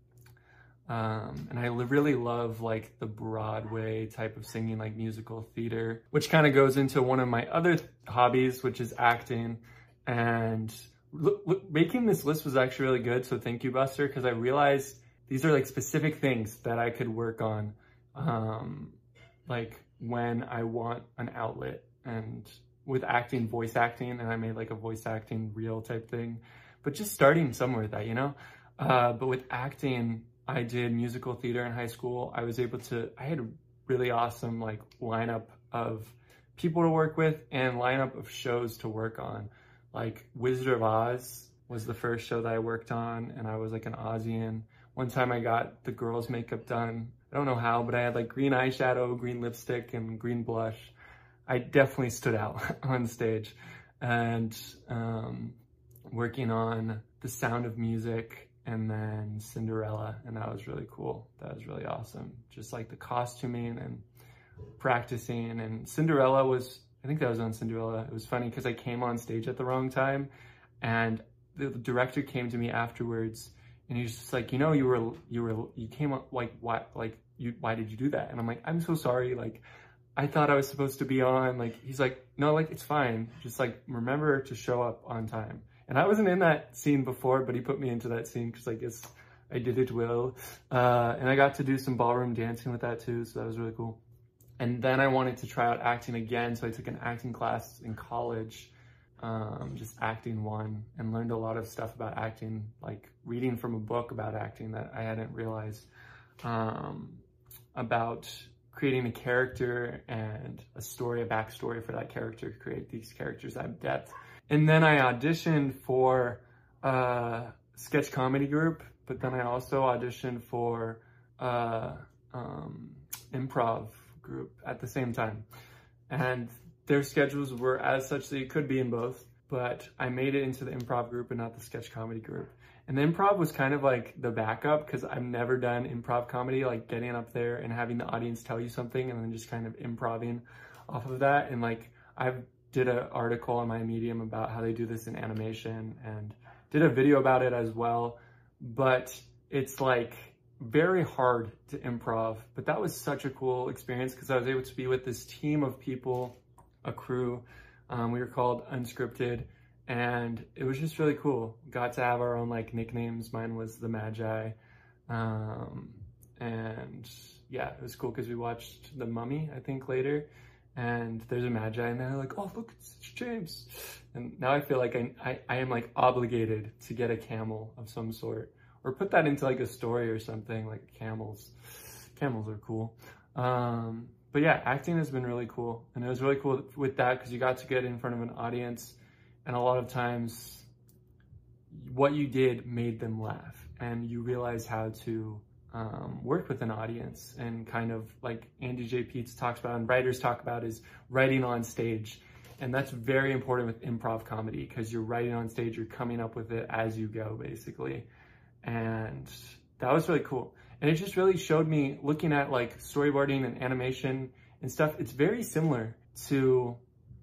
Um, and I really love like the Broadway type of singing, like musical theater, which kind of goes into one of my other hobbies, which is acting. And look, look, making this list was actually really good. So thank you, Buster, because I realized these are like specific things that I could work on, um, like when I want an outlet. And with acting, voice acting, and I made like a voice acting reel type thing, but just starting somewhere with that, you know? Uh, but with acting, I did musical theater in high school. I was able to, I had a really awesome like lineup of people to work with and lineup of shows to work on. Like Wizard of Oz was the first show that I worked on, and I was like an Ozian. One time I got the girls' makeup done. I don't know how, but I had like green eyeshadow, green lipstick, and green blush. I definitely stood out on stage. And um, working on The Sound of Music and then Cinderella, and that was really cool. That was really awesome. Just like the costuming and practicing. And Cinderella was, I think that was on Cinderella. It was funny because I came on stage at the wrong time, and the director came to me afterwards, and he's just like, you know, you were, you were, you came up like, why, like, you, why did you do that? And I'm like, I'm so sorry. Like, I thought I was supposed to be on. Like, he's like, no, like, it's fine. Just like, remember to show up on time. And I wasn't in that scene before, but he put me into that scene because I guess I did it well. Uh, and I got to do some ballroom dancing with that too, so that was really cool. And then I wanted to try out acting again, so I took an acting class in college, um, just acting one, and learned a lot of stuff about acting, like reading from a book about acting that I hadn't realized, um, about creating a character and a story, a backstory for that character, to create these characters that have depth. And then I auditioned for a sketch comedy group, but then I also auditioned for a um, improv group at the same time. And their schedules were as such that you could be in both, but I made it into the improv group and not the sketch comedy group. And the improv was kind of like the backup because I've never done improv comedy, like getting up there and having the audience tell you something and then just kind of improvising off of that. And like I've did an article on my Medium about how they do this in animation and did a video about it as well. But it's like very hard to improv. But that was such a cool experience because I was able to be with this team of people, a crew. Um, we were called Unscripted. And it was just really cool. Got to have our own like nicknames. Mine was the Magi. Um, and yeah, it was cool because we watched The Mummy, I think, later. And there's a Magi and they're like, oh, look, it's James. And now I feel like I, I, I am like obligated to get a camel of some sort. Or put that into like a story or something, like camels. Camels are cool. Um, but yeah, acting has been really cool. And it was really cool with that because you got to get in front of an audience. And a lot of times what you did made them laugh and you realize how to um, work with an audience and kind of like Andy J. Peets talks about and writers talk about is writing on stage. And that's very important with improv comedy because you're writing on stage, you're coming up with it as you go basically. And that was really cool. And it just really showed me looking at like storyboarding and animation and stuff. It's very similar to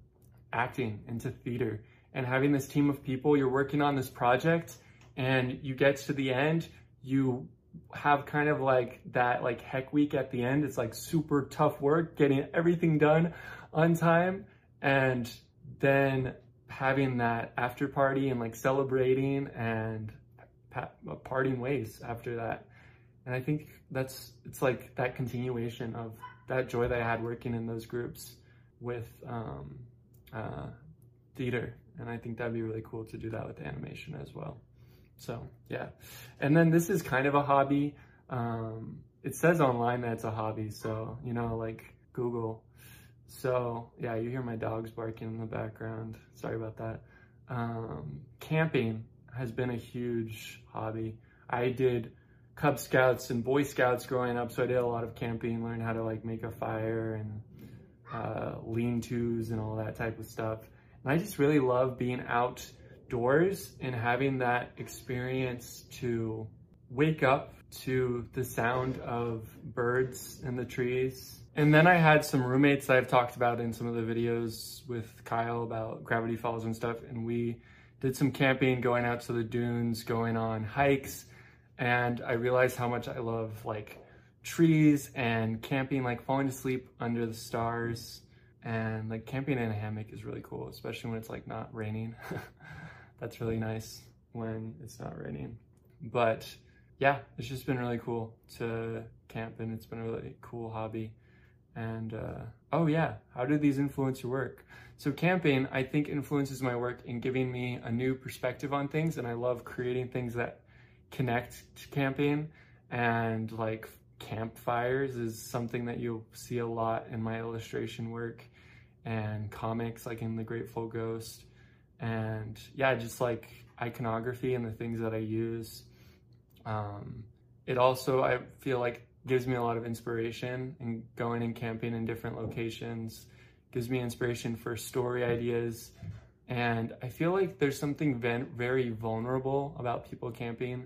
acting and to theater. And having this team of people, you're working on this project and you get to the end, you have kind of like that like heck week at the end. It's like super tough work, getting everything done on time. And then having that after party and like celebrating and parting ways after that. And I think that's, it's like that continuation of that joy that I had working in those groups with um, uh, theater. And I think that'd be really cool to do that with animation as well. So yeah. And then this is kind of a hobby. Um, it says online that it's a hobby. So, you know, like Google. So yeah, you hear my dogs barking in the background. Sorry about that. Um, camping has been a huge hobby. I did Cub Scouts and Boy Scouts growing up. So I did a lot of camping, learned how to like make a fire and uh, lean-tos and all that type of stuff. And I just really love being out outdoors and having that experience to wake up to the sound of birds in the trees. And then I had some roommates that I've talked about in some of the videos with Kyle about Gravity Falls and stuff, and we did some camping, going out to the dunes, going on hikes, and I realized how much I love like trees and camping, like falling asleep under the stars. And like camping in a hammock is really cool, especially when it's like not raining. That's really nice when it's not raining. But yeah, it's just been really cool to camp, and it's been a really cool hobby. And uh, oh yeah, how do these influence your work? So camping, I think, influences my work in giving me a new perspective on things, and I love creating things that connect to camping. And like campfires is something that you'll see a lot in my illustration work and comics, like in The Grateful Ghost. And yeah, just like iconography and the things that I use. Um, it also, I feel like, gives me a lot of inspiration, and going and camping in different locations gives me inspiration for story ideas. And I feel like there's something very vulnerable about people camping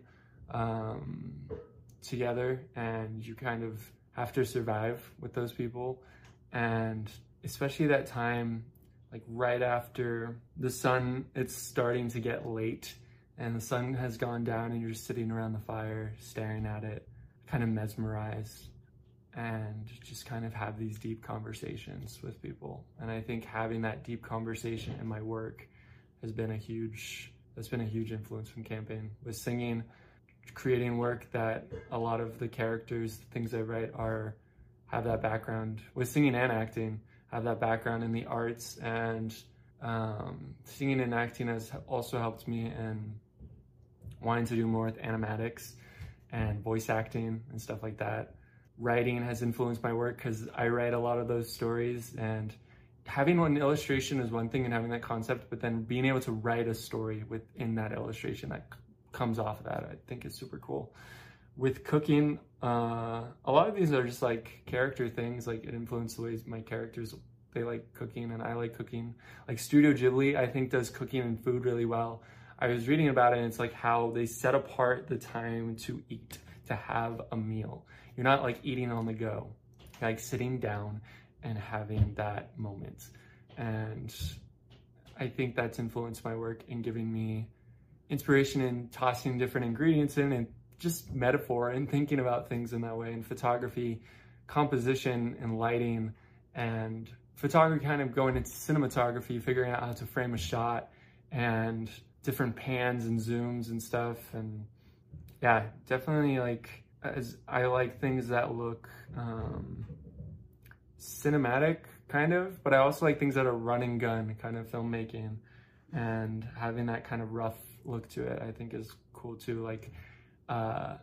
um, together, and you kind of have to survive with those people. And especially that time, like right after the sun, it's starting to get late and the sun has gone down and you're just sitting around the fire staring at it, kind of mesmerized, and just kind of have these deep conversations with people. And I think having that deep conversation in my work has been a huge, that's been a huge influence from camping. With singing, creating work that a lot of the characters, the things I write are, have that background, with singing and acting, have that background in the arts. And um, singing and acting has also helped me in wanting to do more with animatics and voice acting and stuff like that. Writing has influenced my work because I write a lot of those stories, and having one illustration is one thing and having that concept, but then being able to write a story within that illustration that comes off of that, I think is super cool. With cooking, uh, a lot of these are just like character things, like it influenced the ways my characters, they like cooking and I like cooking. Like Studio Ghibli, I think, does cooking and food really well. I was reading about it, and it's like how they set apart the time to eat, to have a meal. You're not like eating on the go, you're like sitting down and having that moment. And I think that's influenced my work in giving me inspiration in tossing different ingredients in, and just metaphor and thinking about things in that way. And photography, composition and lighting, and photography kind of going into cinematography, figuring out how to frame a shot and different pans and zooms and stuff. And yeah, definitely like, as I like things that look um, cinematic kind of, but I also like things that are run and gun kind of filmmaking, and having that kind of rough look to it, I think is cool too. Like uh,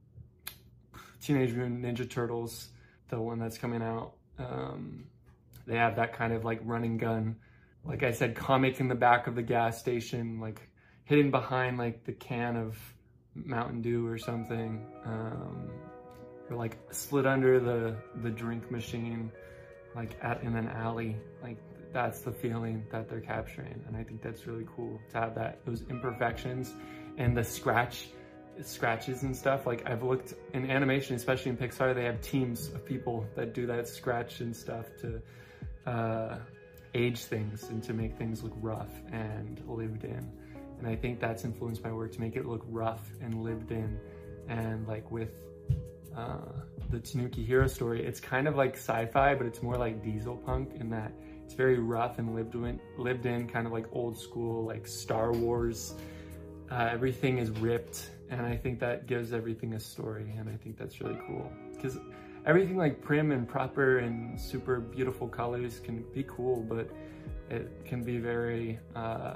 Teenage Mutant Ninja Turtles, the one that's coming out, um, they have that kind of like run and gun, like I said, comic in the back of the gas station, like hidden behind like the can of Mountain Dew or something, um, or like slid under the the drink machine, like at in an alley. Like that's the feeling that they're capturing, and I think that's really cool to have that, those imperfections and the scratch scratches and stuff. Like I've looked in animation, especially in Pixar, they have teams of people that do that scratch and stuff to uh, age things and to make things look rough and lived in. And I think that's influenced my work to make it look rough and lived in. And like with uh, the Tanuki Hero story, it's kind of like sci-fi, but it's more like diesel punk in that it's very rough and lived in, lived in, kind of like old school, like Star Wars. Uh, everything is ripped, and I think that gives everything a story, and I think that's really cool. Because everything like prim and proper and super beautiful colors can be cool, but it can be very uh,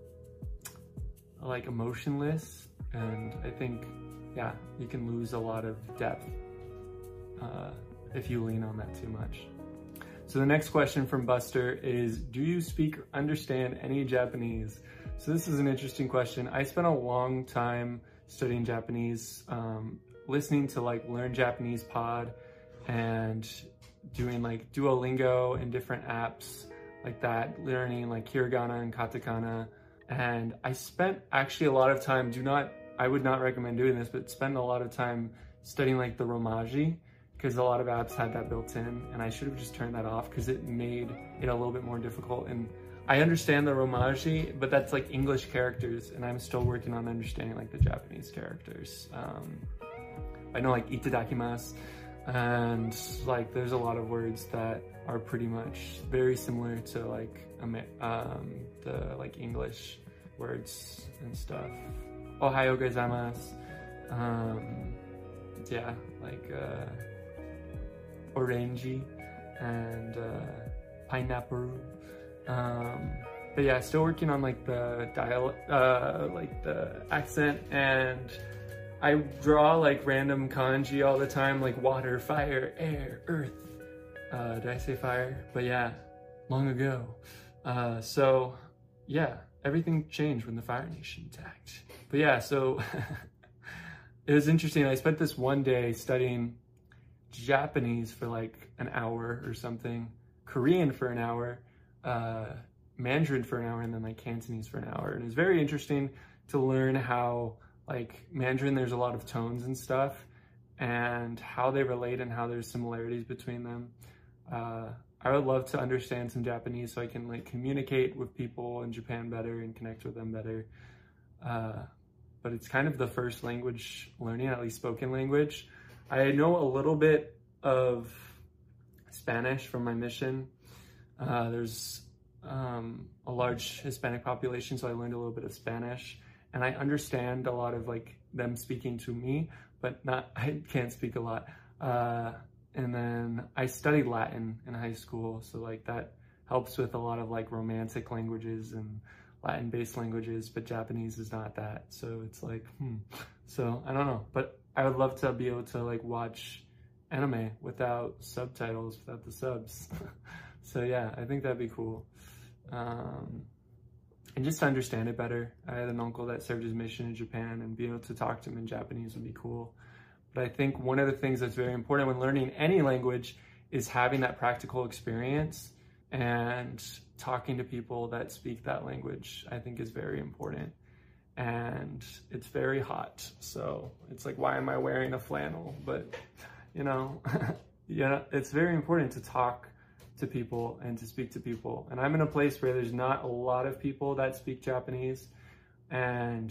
like emotionless, and I think, yeah, you can lose a lot of depth uh, if you lean on that too much. So the next question from Buster is, do you speak or understand any Japanese? So this is an interesting question. I spent a long time studying Japanese, um, listening to like Learn Japanese Pod and doing like Duolingo and different apps like that, learning like hiragana and katakana. And I spent actually a lot of time, do not, I would not recommend doing this, but spend a lot of time studying like the Romaji, because a lot of apps had that built in, and I should have just turned that off because it made it a little bit more difficult. And I understand the Romaji, but that's like English characters, and I'm still working on understanding like the Japanese characters. Um, I know like itadakimasu, and like there's a lot of words that are pretty much very similar to like um, the like English words and stuff. Ohayo gozaimasu. Um, yeah, like uh, orangey and uh, pineapple. Um, but yeah, still working on like the dialect, uh, like the accent, and I draw like random kanji all the time, like water, fire, air, earth. Uh, did I say fire? But yeah, long ago. Uh, so yeah, everything changed when the Fire Nation attacked. But yeah, so it was interesting. I spent this one day studying Japanese for like an hour or something, Korean for an hour, uh, Mandarin for an hour, and then like Cantonese for an hour. And it was very interesting to learn how like Mandarin, there's a lot of tones and stuff, and how they relate and how there's similarities between them. Uh, I would love to understand some Japanese so I can like communicate with people in Japan better and connect with them better. Uh, but it's kind of the first language learning, at least spoken language. I know a little bit of Spanish from my mission. Uh, there's um, a large Hispanic population, so I learned a little bit of Spanish, and I understand a lot of like them speaking to me, but not, I can't speak a lot. Uh, and then I studied Latin in high school, so like that helps with a lot of like romantic languages and Latin-based languages, but Japanese is not that. So it's like, hmm. So I don't know, but I would love to be able to like watch anime without subtitles, without the subs. So yeah, I think that'd be cool. Um, and just to understand it better. I had an uncle that served his mission in Japan, and being able to talk to him in Japanese would be cool. But I think one of the things that's very important when learning any language is having that practical experience, and talking to people that speak that language, I think is very important. And it's very hot, so it's like, why am I wearing a flannel? But you know, yeah, it's very important to talk to people and to speak to people. And I'm in a place where there's not a lot of people that speak Japanese, and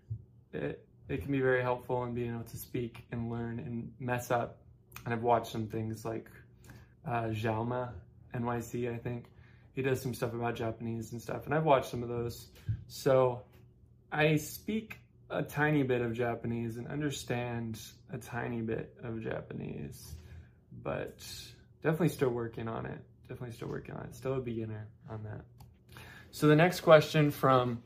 it, it can be very helpful in being able to speak and learn and mess up. And I've watched some things like uh, Xiaoma N Y C, I think. He does some stuff about Japanese and stuff, and I've watched some of those. So I speak a tiny bit of Japanese and understand a tiny bit of Japanese, but definitely still working on it. Definitely still working on it. Still a beginner on that. So the next question from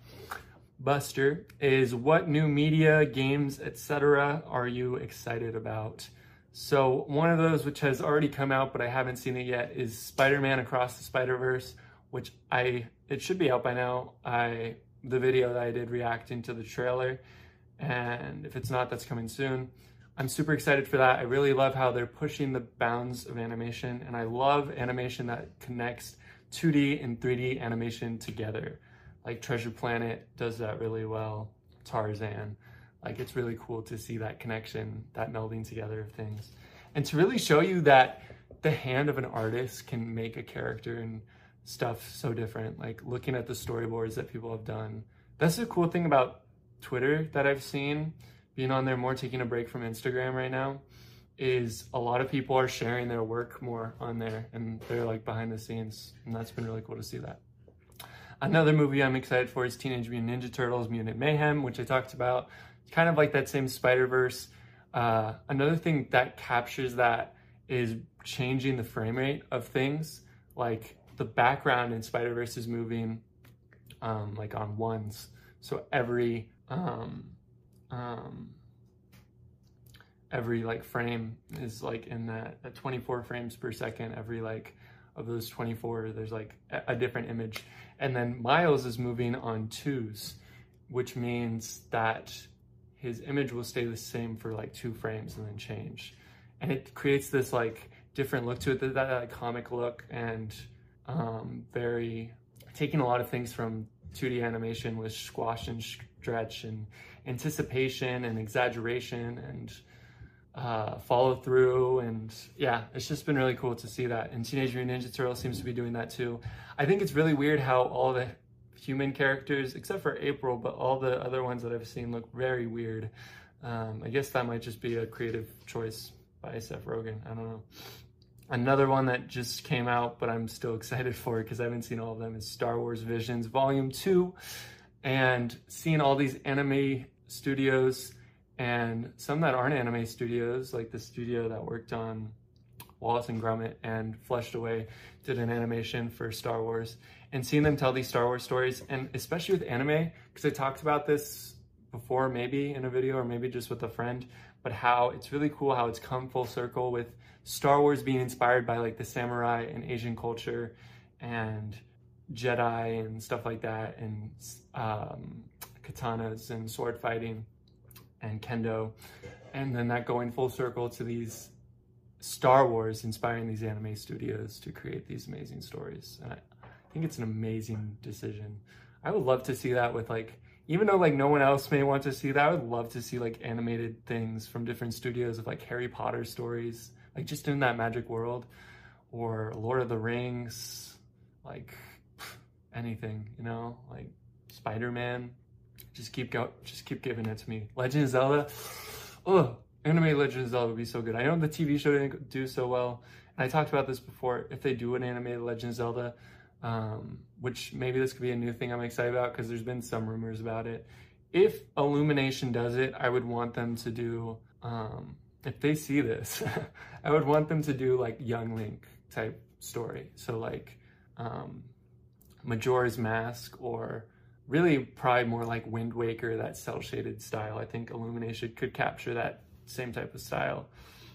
Buster is, what new media, games, et cetera are you excited about? So one of those which has already come out, but I haven't seen it yet, is Spider-Man Across the Spider-Verse, which I, it should be out by now. I, the video that I did reacting to the trailer, and if it's not, that's coming soon. I'm super excited for that. I really love how they're pushing the bounds of animation, and I love animation that connects two D and three D animation together. Like Treasure Planet does that really well, Tarzan. Like, it's really cool to see that connection, that melding together of things. And to really show you that the hand of an artist can make a character and stuff so different. Like looking at the storyboards that people have done. That's the cool thing about Twitter that I've seen, being on there more, taking a break from Instagram right now, is a lot of people are sharing their work more on there, and they're like behind the scenes, and that's been really cool to see that. Another movie I'm excited for is Teenage Mutant Ninja Turtles Mutant Mayhem, which I talked about. It's kind of like that same Spider-Verse. Uh, another thing that captures that is changing the frame rate of things. Like the background in Spider-Verse is moving um, like on ones. So every um, um, every like frame is like in that at twenty-four frames per second. Every like of those twenty-four, there's like a, a different image. And then Miles is moving on twos, which means that his image will stay the same for like two frames and then change. And it creates this like different look to it, that, that, that comic look, and um, very taking a lot of things from two D animation with squash and stretch and anticipation and exaggeration and uh, follow through. And yeah, it's just been really cool to see that. And Teenage Mutant Ninja Turtles seems to be doing that too. I think it's really weird how all the human characters, except for April, but all the other ones that I've seen look very weird. Um, I guess that might just be a creative choice by Seth Rogen. I don't know. Another one that just came out, but I'm still excited for it because I haven't seen all of them, is Star Wars Visions Volume two. And seeing all these anime studios and some that aren't anime studios, like the studio that worked on Wallace and Gromit and Fleshed Away did an animation for Star Wars, and seeing them tell these Star Wars stories, and especially with anime, because I talked about this before, maybe in a video or maybe just with a friend, but how it's really cool how it's come full circle with Star Wars being inspired by like the samurai and Asian culture and Jedi and stuff like that, and um, katanas and sword fighting and kendo, and then that going full circle to these Star Wars inspiring these anime studios to create these amazing stories. And I, I think it's an amazing decision. I would love to see that with like, even though like no one else may want to see that, I would love to see like animated things from different studios of like Harry Potter stories, like just in that magic world, or Lord of the Rings, like anything, you know, like Spider-Man. Just keep go, just keep giving it to me. Legend of Zelda, oh, animated Legend of Zelda would be so good. I know the T V show didn't do so well, and I talked about this before. If they do an animated Legend of Zelda, um, which maybe this could be a new thing I'm excited about because there's been some rumors about it. If Illumination does it, I would want them to do, um, if they see this, I would want them to do like Young Link type story. So like um, Majora's Mask, or really probably more like Wind Waker, that cel-shaded style. I think Illumination could capture that same type of style.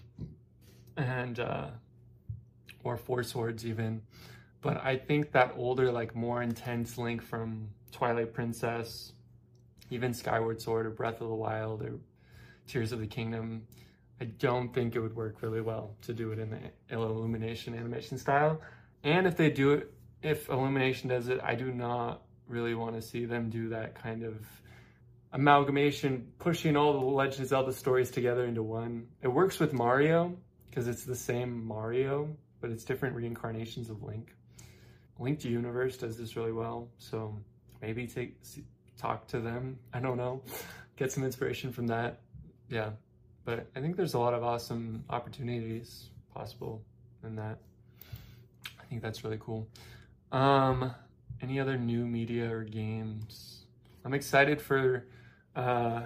And, uh, or Four Swords even. But I think that older, like more intense Link from Twilight Princess, even Skyward Sword or Breath of the Wild or Tears of the Kingdom, I don't think it would work really well to do it in the Illumination animation style. And if they do it, if Illumination does it, I do not really want to see them do that kind of amalgamation, pushing all the Legend of Zelda stories together into one. It works with Mario because it's the same Mario, but it's different reincarnations of Link. Link to Universe does this really well, so maybe take talk to them. I don't know, get some inspiration from that. Yeah, but I think there's a lot of awesome opportunities possible in that. I think that's really cool. Um, any other new media or games? I'm excited for uh,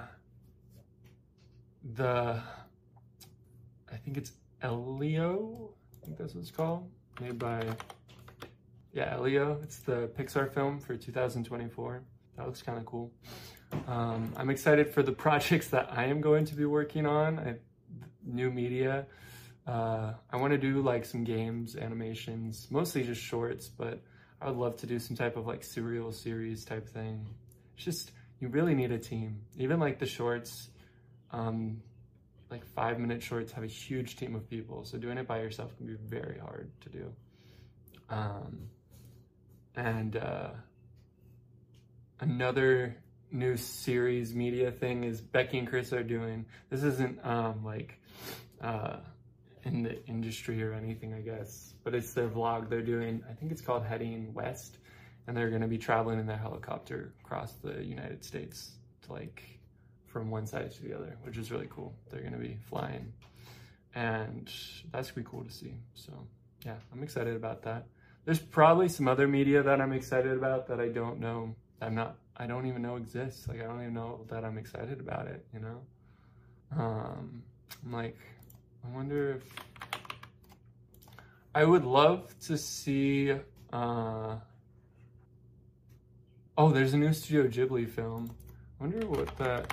the, I think it's Elio, I think that's what it's called, made by, yeah, Elio. It's the Pixar film for two thousand twenty-four. That looks kind of cool. Um, I'm excited for the projects that I am going to be working on, I, new media. Uh, I want to do like some games, animations, mostly just shorts, but I would love to do some type of like serial series type thing. It's just, you really need a team. Even like the shorts, um, like five minute shorts have a huge team of people. So doing it by yourself can be very hard to do. Um, and uh, another new series media thing is Becky and Chris are doing, this isn't um, like uh, in the industry or anything, I guess, but it's their vlog they're doing. I think it's called Heading West, and they're gonna be traveling in their helicopter across the United States to like from one side to the other, which is really cool. They're gonna be flying, and that's gonna be cool to see. So yeah, I'm excited about that. There's probably some other media that I'm excited about that I don't know, I'm not, I don't even know exists. Like I don't even know that I'm excited about it, you know? Um, I'm like, I wonder if, I would love to see, uh, oh, there's a new Studio Ghibli film. I wonder what that,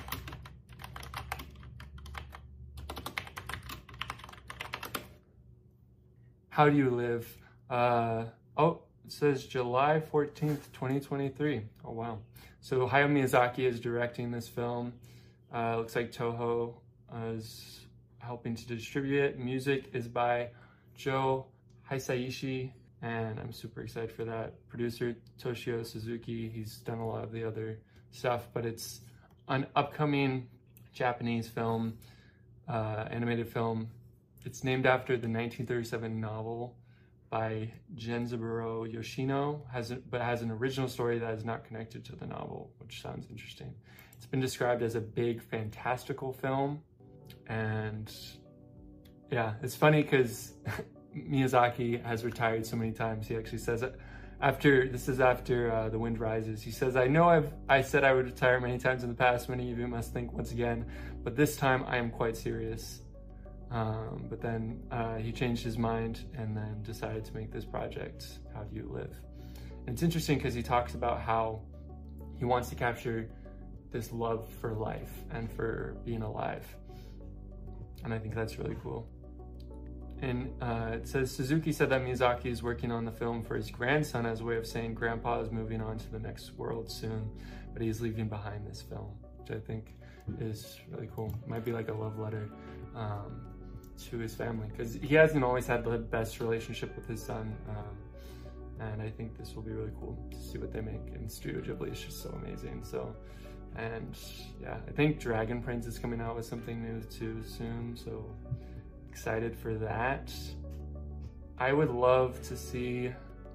How Do You Live? Uh, oh, it says July fourteenth, twenty twenty-three. Oh, wow. So Hayao Miyazaki is directing this film. Uh, looks like Toho is helping to distribute it. Music is by Joe Hisaishi, and I'm super excited for that. Producer Toshio Suzuki, he's done a lot of the other stuff, but it's an upcoming Japanese film, uh, animated film. It's named after the nineteen thirty-seven novel by Genzaburo Yoshino, has a, but has an original story that is not connected to the novel, which sounds interesting. It's been described as a big fantastical film, and yeah, it's funny because Miyazaki has retired so many times. He actually says it after, this is after uh, The Wind Rises. He says, I know I've I said I would retire many times in the past, many of you must think once again, but this time I am quite serious. Um, but then uh, he changed his mind and then decided to make this project, How Do You Live? And it's interesting because he talks about how he wants to capture this love for life and for being alive. And I think that's really cool. And uh, it says, Suzuki said that Miyazaki is working on the film for his grandson as a way of saying grandpa is moving on to the next world soon, but he's leaving behind this film, which I think is really cool. Might be like a love letter. Um, to his family, because he hasn't always had the best relationship with his son, um, and I think this will be really cool to see what they make. And Studio Ghibli is just so amazing. So, and yeah, I think Dragon Prince is coming out with something new too soon, so excited for that. I would love to see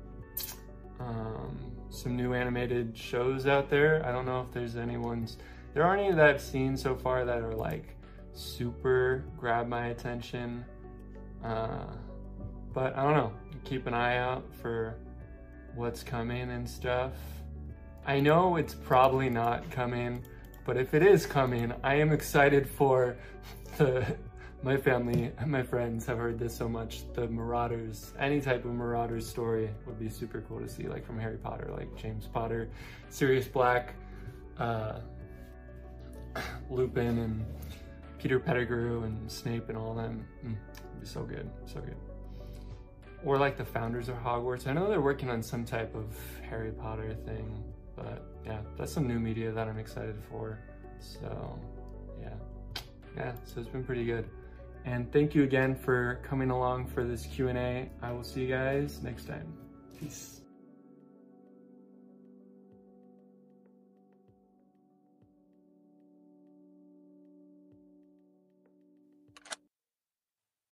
um, some new animated shows out there. I don't know if there's any ones, there aren't any that I've seen so far that are like super grab my attention, uh, but I don't know, keep an eye out for what's coming and stuff. I know it's probably not coming, but if it is coming, I am excited for the, my family and my friends have heard this so much, the Marauders, any type of Marauders story would be super cool to see, like from Harry Potter, like James Potter, Sirius Black, uh, Lupin, and Peter Pettigrew and Snape and all them. Mm, it'd be so good, so good. Or like the founders of Hogwarts. I know they're working on some type of Harry Potter thing, but yeah, that's some new media that I'm excited for. So yeah, yeah, so it's been pretty good. And thank you again for coming along for this Q and A. I will see you guys next time. Peace.